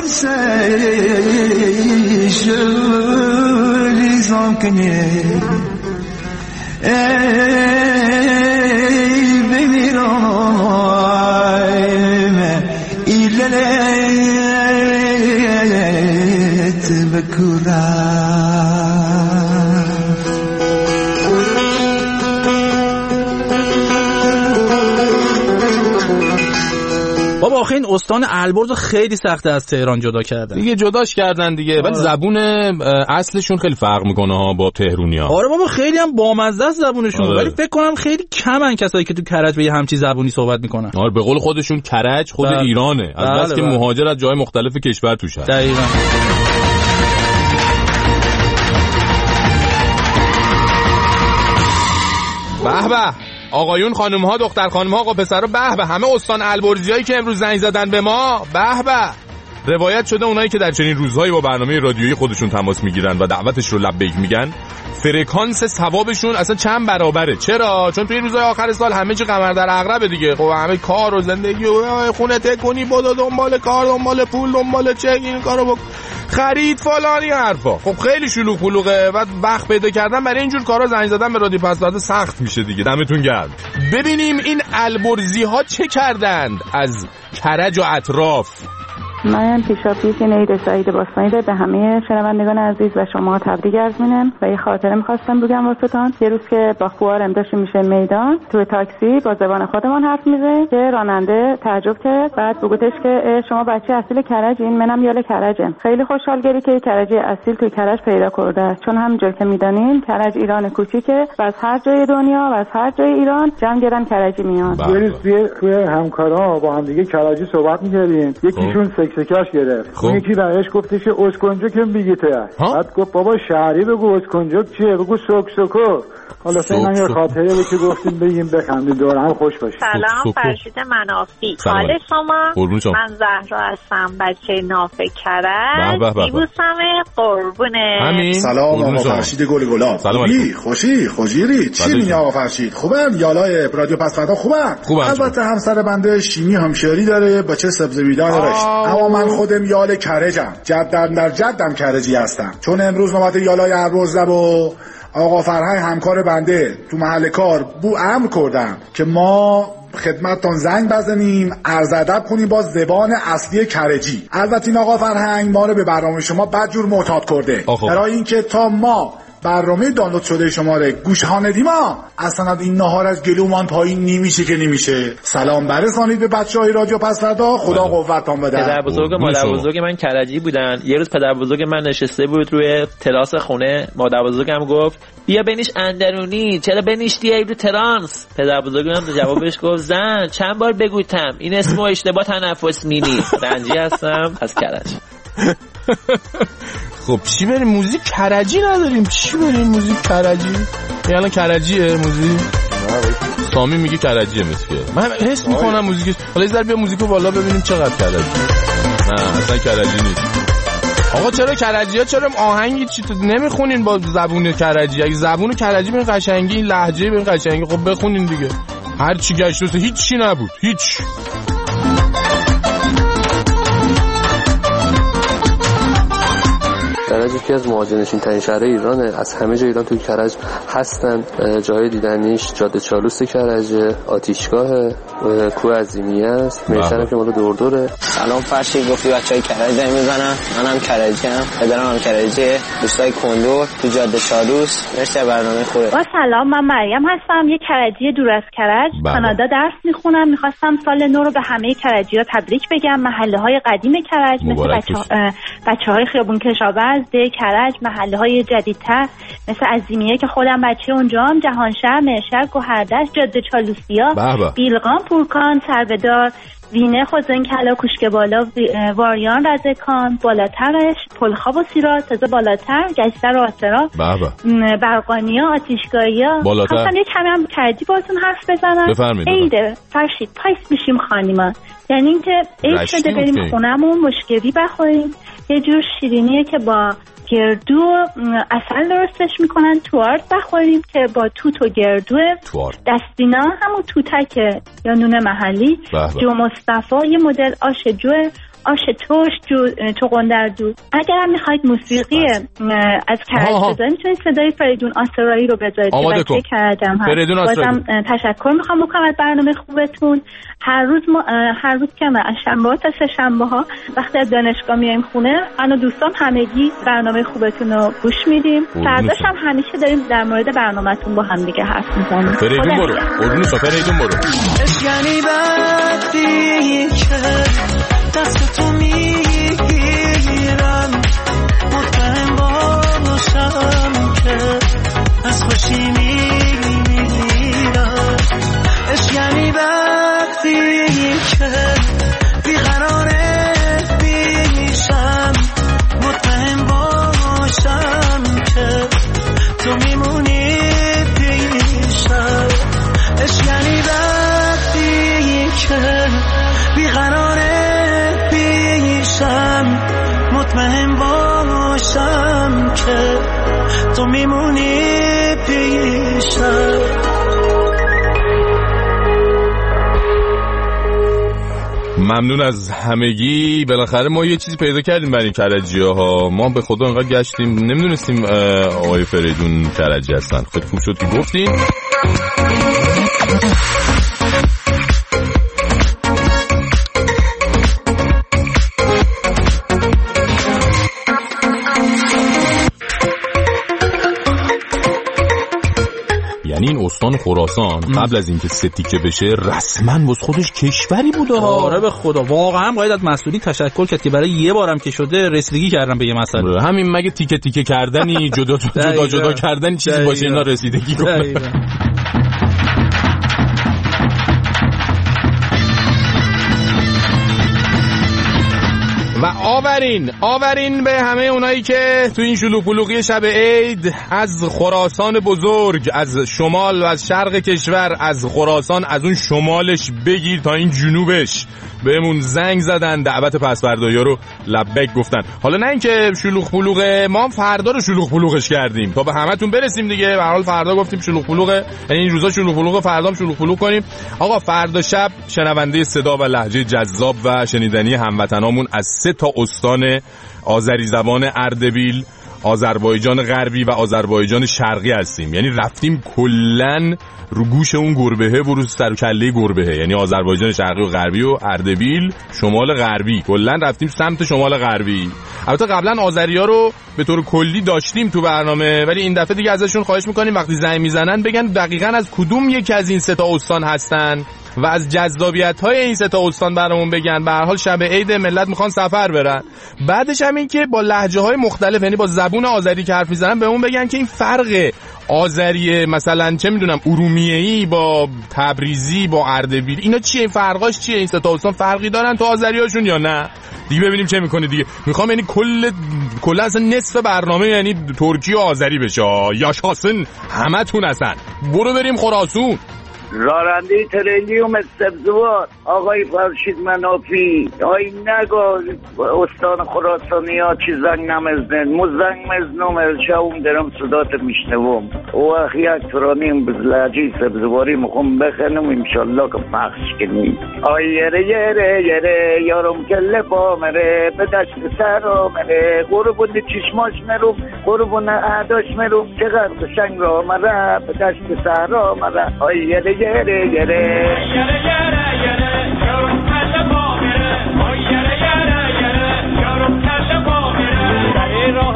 بابا آخه این استان البرز خیلی سخته از تهران جدا کردن دیگه. جداش کردن دیگه. ولی زبون اصلشون خیلی فرق میکنه ها با تهرونیا. آره بابا خیلی هم بامزه است زبونشون. آره. ولی فکر کنم خیلی کمن کسایی که تو کرج به همچی زبونی صحبت میکنن. آره به قول خودشون کرج خود بله. ایرانه. از بس که مهاجر از جای مختلف کشور توش هست. دقیقاً. به به آقایون خانم ها دختر خانم ها آقا پسر به به همه استان البرزیایی که امروز زنگ زدن به ما. به به روایت شده اونایی که در چنین روزهایی با برنامه رادیویی خودشون تماس میگیرن و دعوتش رو لبیک میگن فرکانس ثوابشون اصلا چند برابره. چرا؟ چون توی روزهای آخر سال همه چی قمر در عقربه دیگه. خب همه کار و زندگی و خونه تکونی بدو دنبال کار دنبال پول دنبال چک این کارو بک خرید فلانی حرفا. خب خیلی شلوغ پلوغه و وقت پیدا کردن برای اینجور کارا زنگ زدن به رادیو پس داده سخت میشه دیگه. دمتون گرم. ببینیم این البرزی ها چه کردند از کرج و اطراف. من پیشاپیش نید سعید باستانی به همه شنوندگان عزیز و شما تبریک عرض می‌کنم و یه خاطره می‌خواستم بگم واسهتون. یه روز که با خوارم داشتیم میشه میدان تو تاکسی با زبان خودمون حرف میزه که راننده تعجب کرد. بعد بگوتش که شما بچه اصیل کرجین، منم یال کرجم. خیلی خوشحال گری که کرجی اصیل توی کرج پیدا کرده، چون همونجور که میدونین کرج ایران کوچیکه و از هر جای دنیا و از هر جای ایران جمع گردن کرجی میان. یه روز توی همکارا با هم دیگه کرجی صحبت می‌کردیم. یکیشون تکتکاش گرفت. خب. یکی بهش گفتش اسکنجو که میگیته. بعد گفت بابا شهری بگو اسکنجو چیه؟ بگو سوک سوکو. حالا سینا یه خاطره بود که گفتیم بگیم بخندیم دور هم خوش باشیم. سلام فرشید منافی. حال شما؟ من زهرا هستم، بچه نافه کرج. دیبوسمه قربونه. سلام آقا فرشید گل گلاب. خوبی خوشی خوشیری چی میگی آقا فرشید؟ خوبم یالای رادیو پس فردا خوبم. البته همسر بنده شیمی همشهری داره با چه سبز میدان رشت، اما من خودم یال کرجم، جدم در جدم کرجی هستم. چون امروز نوبت یالای ابروزلب و آقا فرهنگ همکار بنده تو محل کار بو امر کردم که ما خدمتتون زنگ بزنیم عرض ادب کنیم با زبان اصلی کرجی. البته این آقا فرهنگ ما رو به برنامه شما بدجور معتاد کرده، برای اینکه تا ما برنامه دانلود شده شما رو گوش ها ندیم اصلا این نهار از گلومان پایین نمیشه که نمیشه. سلام برسانید به بچهای رادیو پس فردا. خدا قوتتون بده. پدر بزرگ مادر بزرگ من کرجی بودن. یه روز پدر بزرگ من نشسته بود روی تراس خونه، مادر بزرگم گفت بیا بنیش اندرونی، چرا بنیشتی رو ترانس؟ پدر بزرگم جوابش گفت زن چند بار بگوتم این اسمو اشتباه تنفس مینی. رنجی هستم از کرج. خب چی بریم موزیک کرجی نداریم؟ چی بریم موزیک کرجی؟ یعنی کرجیه موزیک؟ سامی میگه کرجیه مسکه. من حس میکنم موزیک. حالا یه ذره بیا موزیکو بالا ببینیم چقدر کرجی. نه اصلا کرجی نیست. آقا چرا کرجی‌ها چرا آهنگی چی تو نمیخونین با زبون کرجی؟ اگه زبون کرجی به قشنگی، لهجه به قشنگی خب بخونین دیگه. هر چی گشت هیچ چی نبود. هیچ. کرج یکی از مهاجرنشین ترین شهرهای ایرانه. از همه جای ایران توی کرج هستن. جای دیدنیش جاده چالوس کرج، آتیشگاه، کوه عظیمی است، میشن که مال دور دوره. سلام فرشید، گفتی بچهای کرج زنگ میزنن. منم کرجیم، پدرم هم کرجه، دوستای کندور تو جاده چالوس. مرسی برنامه خوبه. با سلام، من مریم هستم، یه کرجی دور از کرج، کانادا درس میخونم. میخواستم سال نو رو به همه کرجی‌ها تبریک بگم. محله‌های قدیم کرج مثل بچه‌ها بچه‌های خیابون کشاورز، ده کرج، محله‌های جدیدتر مثل عظیمیه که خودم بچه اونجام، جهانشهر، مرشهر، گوهردشت، جاده چالوسیا، بیلقان، پورکان، سربدار، وینه، خوزن کلا، کوشک بالا، واریان، رزکان، بالاترش، پلخاب و سیرات، تازه بالاتر، گشتر و آسرا، برقانیا، آتیشگاهیا. خواستم یه کمی هم کردی باتون حرف بزنم. عیده فرشید پایس میشیم خانیما، یعنی اینکه عید شده بریم خونمون مشکوی بخوریم. یه جور شیرینیه که با گردو اصل درستش میکنن، توارد بخوریم که با توت و گردو. دستینا همون توتکه یا نون محلی. جو مصطفی یه مدل آش جوه، آش ترش، جو چغندردو. اگر هم میخواید موسیقی از کرج بذاریم میتونید صدای فریدون آسرایی رو بذارید که بچه کردم هم. بازم تشکر میخوام بکنم از برنامه خوبتون. هر روز ما هر روز که من از شنبه ها تا سه شنبه ها وقتی از دانشگاه میایم خونه، من و دوستان همگی برنامه خوبتون رو گوش میدیم. فرداش هم همیشه داریم در مورد برنامه‌تون با هم دیگه حرف میزنیم. فریدون برو قربون فریدون برو. یعنی وقتی که دست تو میگیرم مطمئن باشم که از خوشی میمیرم. اش یعنی وقتی که بیقراره میشم مطمئن باشم که تو میمونی پیشم. اش یعنی وقتی که بیقراره مطمئن باشم که تو میمونی پیشم. ممنون از همگی. بالاخره ما یه چیزی پیدا کردیم برای کرجی‌ها ها. ما به خدا انقدر گشتیم نمیدونستیم آقای فریدون کرجی هستن. خیلی خوب شد که گفتیم. یعنی این استان خراسان قبل از اینکه سه تیکه بشه رسما واسه خودش کشوری بوده. آره به خدا واقعا باید از مسئولی تشکر کرد که برای یه بارم که شده رسیدگی کردن به یه مسئله. همین مگه تیکه تیکه کردنی جدا جدا جدا کردن چیزی باشه اینا رسیدگی کنه. آورین آورین به همه اونایی که تو این شلوغ پلوغی شب عید از خراسان بزرگ، از شمال و از شرق کشور، از خراسان از اون شمالش بگیر تا این جنوبش، بهمون زنگ زدن، دعوت پسوردایا رو لبیک گفتن. حالا نه اینکه شلوغ پلوغ ما فردا رو شلوغ پلوغش کردیم تا به همتون برسیم دیگه، به هر حال فردا گفتیم شلوغ پلوغ، یعنی این روزا شلوغ پلوغ، فردا هم شلوغ پلوغ کنیم. آقا فردا شب شنونده صدا و لهجه جذاب و شنیدنی هموطنامون از سه تا استان آذری زبان اردبیل، آذربایجان غربی و آذربایجان شرقی هستیم. یعنی رفتیم کلن رو گوش اون گربهه و رو سر و کله گربهه، یعنی آذربایجان شرقی و غربی و اردبیل شمال غربی، کلن رفتیم سمت شمال غربی. البته قبلا آذری‌ها رو به طور کلی داشتیم تو برنامه، ولی این دفعه دیگه ازشون خواهش می‌کنیم وقتی زنگ میزنن بگن دقیقاً از کدوم یکی از این سه تا استان هستن و از جذابیت‌های این سه تا استان برامون بگن. به هر حال شب عید ملت میخوان سفر برن. بعدش هم این که با لهجه‌های مختلف، یعنی با زبون آذری که حرف میزنن بهمون بگن که این فرق آذری مثلا چه میدونم ارومیه‌ای با تبریزی با اردبیل اینا چیه، این فرقاش چیه، این سه تا استان فرقی دارن تو آذریاشون یا نه؟ دیگه ببینیم چه میکنه دیگه. میخوام یعنی کل کلا اصلا نصف برنامه یعنی ترکی و آذری بشه یا شاسن همتون هستن. برو بریم خراسون. راننده تریلیوم سبزوار آقای فرشید منافی، آی نگاه استان خراسانی ها چی زنگ نمزنن مزنگ مزنم شاوم درم صدات میشنوم و اخی یک ترانیم بزلاجی سبزواری مخوم بخنم انشالله که پخش کنیم. آی یره یره یره یارم کل بامره به دشت سر آمره قربون چشماش مرم قربون اعداش مرم چقدر قشنگ را مره به دشت سر آمره. آی یره یره یره یره یره یره یارم کل بامره. آی یره یره یره یارم کل بامره. در راه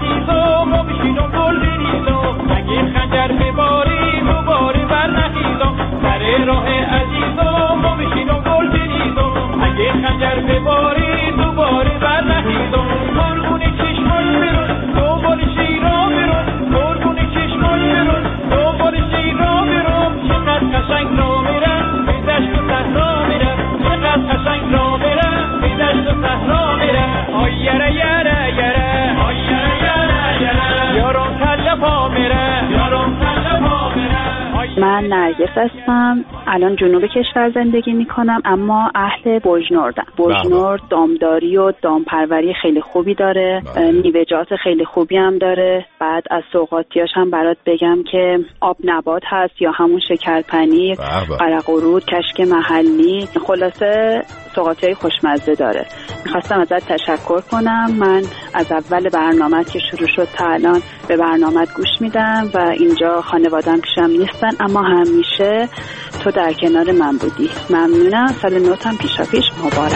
عزیزم و بشینم گل بریزم اگه خنجر بباری دوباره برنخیزم. در راه عزیزم و بشینم گل بریزم اگه خنجر بباری دوباره برنخیزم. قربون چشماش برون دوباره شیرا برون قربون چشماش برون دوباره شیرا برون. چقدر قشنگ را میرم به دشت و صحرا میرم چقدر قشنگ را میرم به دشت و صحرا میرم. آی یره یره یره آی یره یره یره یارم کله پا میره یارم کله پا میره. من نرگس هستم، الان جنوب کشور زندگی میکنم اما اهل بوجنوردم. بوجنورد دامداری و دامپروری خیلی خوبی داره، میوه‌جات خیلی خوبی هم داره. بعد از سوغاتیاش هم برات بگم که آب نبات هست یا همون شکرپنیر، قرق و رود، کشک محلی، خلاصه سوغاتیای خوشمزه داره. میخواستم ازت تشکر کنم. من از اول برنامه که شروع شد تا الان به برنامه گوش میدم و اینجا خانواده‌ام پیشم نیستن اما همیشه تو در کنار من بودی. ممنونم. سال نوتم پیشا پیش مبارک.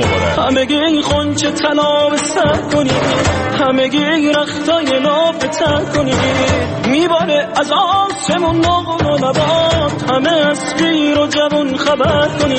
همگی این خونچه طلا به سر کنی، همگی این رختای ناب تر کنی، میباره از آسمون ناغن و نبات، همه از پیر و جوان خبر کنی،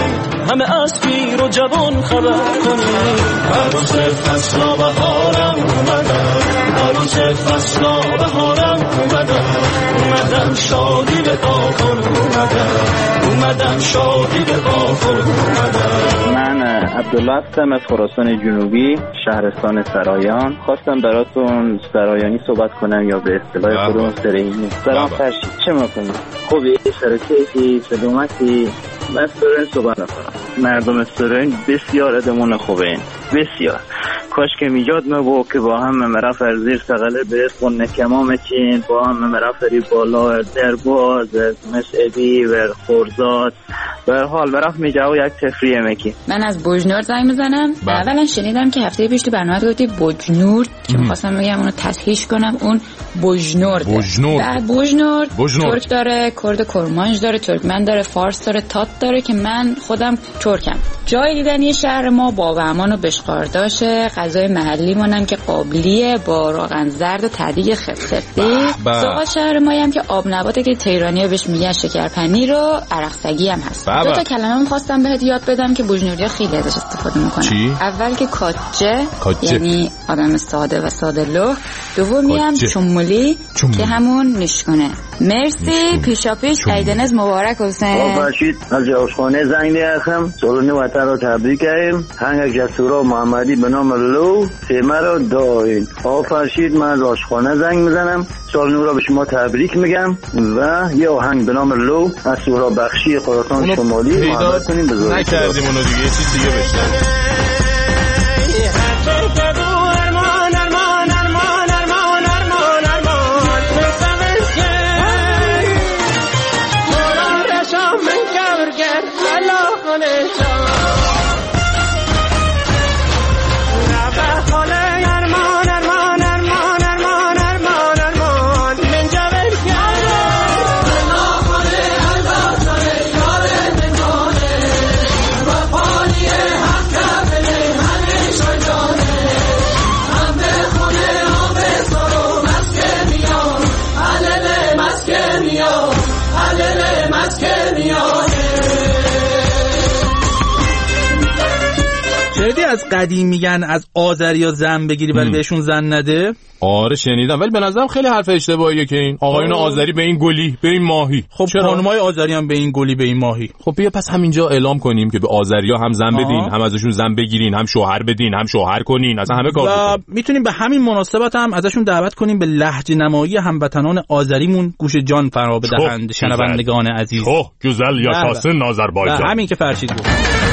همه از پیر و جوان خبر کنی. عروس فصلا بهارم اومدم، عروس فصلا بهارم اومدم، اومدم شادی به آخر اومدم، اومدم شادی به آخر اومدم. من عبدالله هستم از خراسان جنوبی، شهرستان سرایان. خواستم براتون سرایانی صحبت کنم یا به اصطلاح خودمون سرایانی. سلام فرشید، چه میکنی؟ خوبی؟ شرکتی؟ سلامتی؟ من سرایان صحبت نکنم. مردم سرایان بسیار ادمون خوبه، بسیار. کاش که میجاد مبو که با هم مرف از زیر سغله به خون نکمام چین، با هم مرف ری بالا در باز مسعبی و خورزاد به حال مرف میجاو یک تفریه مکی. من از بوجنورد زنگ میزنم. اولا شنیدم که هفته پیش تو برنامه گفتی بوجنورد که می‌خواستم بگم اونو تصحیح کنم. اون بوجنورد. بوجنورد. بوجنورد ترک داره، کرد کرمانش داره، ترکمن داره، فارس داره، تات داره که من خودم ترکم. جای دیدنی شهر ما با امان و بشقارداشه. غذای محلی مونم که قابلیه با روغن زرد و تدیگ خفخفی. ذوق شهر ما هم که آب نباته که تهرانی‌ها بهش میگن شکرپنیر و عرق سگی هم هست. دو تا کلمه خواستم بهت یاد بدم که بوجنوریا خیلی ازش استفاده میکنن. چی؟ اول که کاچه, کاچه یعنی آدم ساده و ساده لوح. دومی هم چمولی که همون نشونه. مرسی. پیشا پیش عیدنز مبارک حسین. باشید از جوشخانه زنگ دیدم سالن وطن رو تبریک کردیم. هنگ جسورا محمدی به نام لو سیمه رو دارین. آقا فرشید من راشخانه زنگ میزنم سال نو را به شما تبریک میگم و یه آهنگ به نام لو از سورا بخشی خراسان شمالی محبت کنیم بذاریم نکردیم اونو دیگه یه چیز دیگه بشنم. از قدیم میگن از آذریا زن بگیری ولی بهشون زن نده. آره شنیدم ولی به نظرم خیلی حرف اشتباهیه که این آقایون آذری به این گلی به این ماهی. خب خانمای آذری هم به این گلی به این ماهی. خب بیا پس همینجا اعلام کنیم که به آذریا هم زن بدین، هم ازشون زن بگیرین، هم شوهر بدین، هم شوهر کنین، اصلا همه کار بکنین. میتونیم به همین مناسبت هم ازشون دعوت کنیم به لهجه نمایی هموطنان آذریمون گوش جان فرا بدهند. شنوندگان عزیز اوه گزل یا کاسن آذربایجان. همین که فرشید گفت.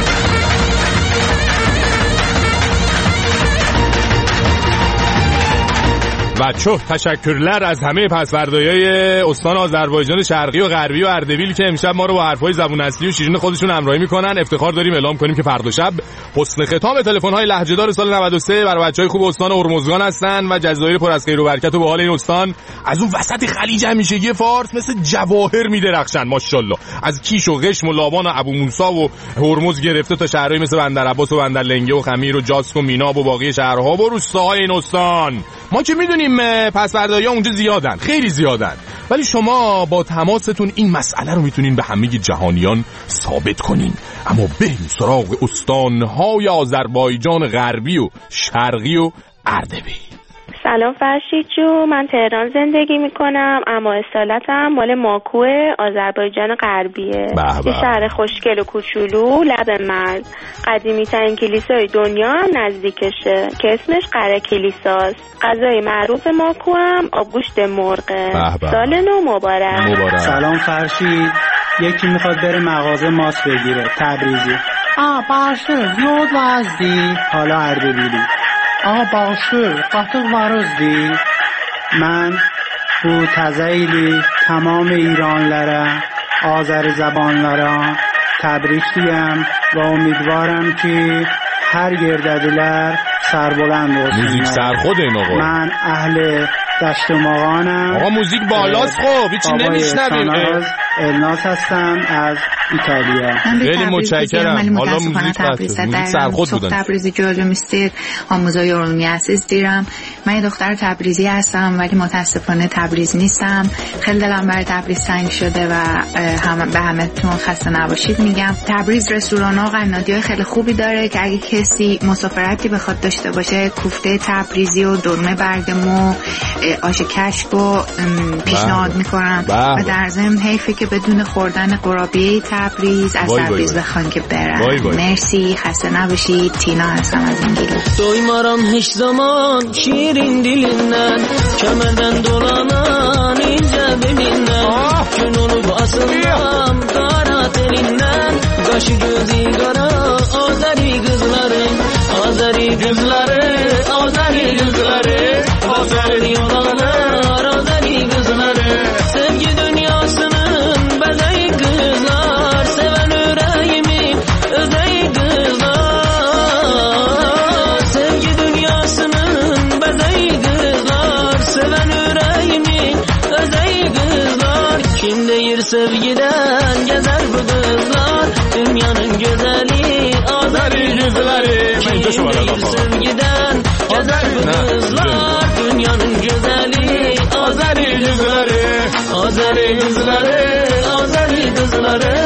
و چه تشکرلر از همه پسوردایای استان آذربایجان شرقی و غربی و اردبیل که امشب ما رو با حرفای زبون اصلی و شیرین خودشون همراهی میکنن. افتخار داریم اعلام کنیم که فردا شب حسن ختام تلفن‌های لهجه‌دار سال نود و سه برای بچهای خوب استان هرمزگان هستن و جزایر پر از خیر و برکت و به حال این استان از اون وسط خلیج همیشگی فارس مثل جواهر میدرخشن ماشاءالله. از کیش و قشم و لاوان و ابو موسی و هرمز گرفته تا شهرهای مثل بندرعباس و بندرلنگه و خمیر و جاسک و میناب و باقی شهرها و روستاهای این استان. ما که میدونیم پسوردایی‌ها اونجا زیادن، خیلی زیادن، ولی شما با تماستون این مسئله رو میتونین به همه جهانیان ثابت کنین. اما بریم سراغ استانهای آذربایجان غربی و شرقی و اردبیل. سلام فرشید جو، من تهران زندگی میکنم اما اصالتم مال ماکوه آذربایجان غربیه. یه شهر خوشگل و کوچولو لب مرز. قدیمی ترین کلیسای دنیا هم نزدیکشه که اسمش قره کلیساست. غذای معروف ماکوه هم آبگوشت مرغه. سال نو مبارک. مبارک. سلام فرشید، یکی میخواد بره مغازه ماست بگیره تبریزی. آه باشه زود وزدی. حالا اردبیلی. آقا باشه قطر ورزدی. من bu tazayli tamam ایرانlara آذر زبانlara تبریک دیم و امیدوارم که هر گرددیler سربلند باشن. موزیک سرخود این آقا. من اهل دشت ماغانم. آقا موزیک بالاست خب هیچی نمیشنویم. الناس هستم از ایتالیا. خیلی متشکرم. حالا موزیک سرخود بودن. تبریزی جلو میستید آموزای علومی اساس دیرم. من یه دختر تبریزی هستم ولی متاسفانه تبریز نیستم. خیلی دلم برای تبریز تنگ شده و هم به همتون خسته نباشید میگم. تبریز رستوران ها قنادی‌های خیلی خوبی داره که اگه کسی مسافرتی بخواد داشته باشه کوفته تبریزی و دلمه برگمو آش کشک رو پیشنهاد میکنم و در ضمن حیفه که بدون خوردن قرابی تبریز از تبریز بخوان که برن. مرسی خسته نباشید. تینا هستم از انگلیس. Doymaram hiç zaman şirin dilinden Kemeden dolanan ince belinden Gün olup asılmam kara telinden Kaşı gözü kara Azeri kızları Azeri kızları Azeri kızları Azeri olanlar Azeri kızları Sevgi dünyasının bedeyi kızlar Seven yüreğimin ödeyi kızlar Sevgi dünyasının bedeyi kızlar Seven yüreğimin ödeyi kızlar Kim değil sevgiden gezer bu kızlar Dünyanın güzeli Azeri kızları Kim değil sevgiden gezer bu kızlar Dünyanın güzeli Azeri kızları Azeri kızları Azeri kızları ve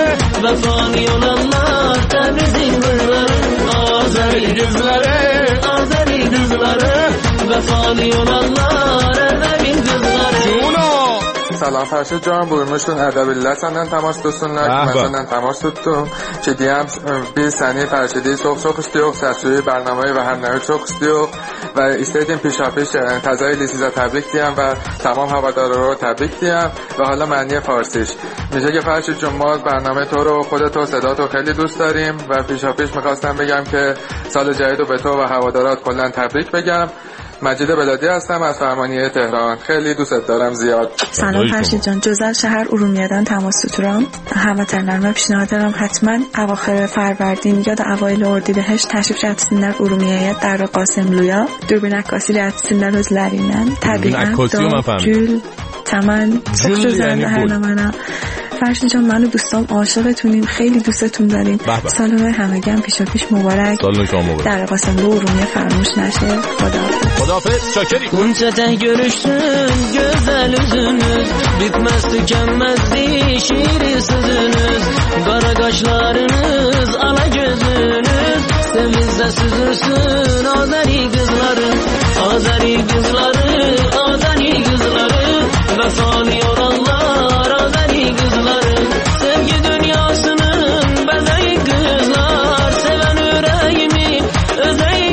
vefani olanlar Tebriz'in gülleri Azeri kızları Azeri kızları vefani olanlar Erbin kızları سلام فرشید جان بورمشون ادبیات سندن تماس دوستونlar مثلا تماس tuttum که diyem bir saniye فرشیدی çok çok istiyor sesli برنامه و همنهایی çok istiyor و istediğim پیشاپیش تزای لیسیزا تبریک diyem و تمام هوادارا رو تبریک diyem و حالا معنی فارسیش میشه که فرشید جان ما برنامه تو رو خودت و صدا تو خیلی دوست داریم و پیشاپیش میخواستم بگم که سال جدید رو به تو و هوادارات کلا تبریک بگم مجید بلادی هستم از فرمانیه تهران خیلی دوست دارم زیاد سلام فرشید جان جزل شهر ارومیه‌دان تماس tuturam هموطنlarıma پیشنهاد دارم حتما اواخر فروردین یا در اوایل اردیبهشت تشریف etsinler Urumiyeye در قاسملویا دوربین عکاسی etsinler özlerinden طبیعت گل تمن çok güzel her namana فرشید جان من و دوستام عاشقتونیم خیلی دوستتون داریم سال نو همگی هم پیشا پیش مبارک سال نو شما مبارک در قاسملو ارومیه فراموش نشه خدا خداحافظ شاکری Bunca tek görüştün güzel yüzünüz bitmez tükenmezdi şiiri sözünüz kara kaşlarınız ala gözünüz Sevizde süzülsün Azeri kızları Azeri kızları Azeri kızları vefani olanlar Azeri kızları sevgi dünyasının bezeyi kızlar seven yüreğimi özeyi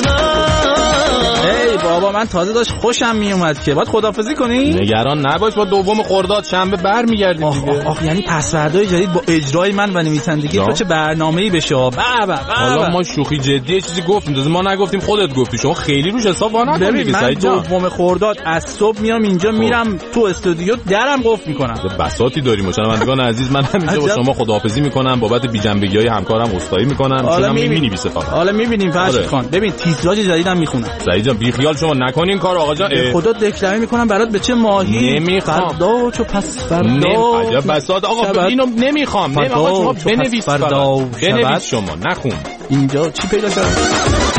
kızlar ای بابا من تازه داشت خوشم میومد که باید خدافظی کنی؟ نگران نباش با دوم خرداد شنبه برمیگردیم دیگه. آخ یعنی پسوردهای جدید با اجرای من و نویسندگی تو چه برنامه‌ای بشه. بابا حالا ما شوخی جدی چیزی گفتیم ما نگفتیم خودت گفتی شما خیلی روش حساب نکن دیگه. ببین من دوم خرداد از صبح میام اینجا میرم تو استودیو درم قفل میکنم. بساطی داریم شنوندگان عزیز من همینجا با شما خداحافظی میکنم بابت بی‌جنبگی‌های همکارم عذرخواهی میکنم چون می‌نویسه فقط. حالا می‌بینیم فرشید خان ببین تیتراژ جدیدم میخونم. سعید جان بی خیال شما نکنین کار آقا جان خدا دکلمه میکنم برات به چه ماهی نمیخوام چو پس فردا عجب بساط آقا اینو نمیخوام نمیخوام شما بنویس بنویس شما نخون اینجا چی پیدا شد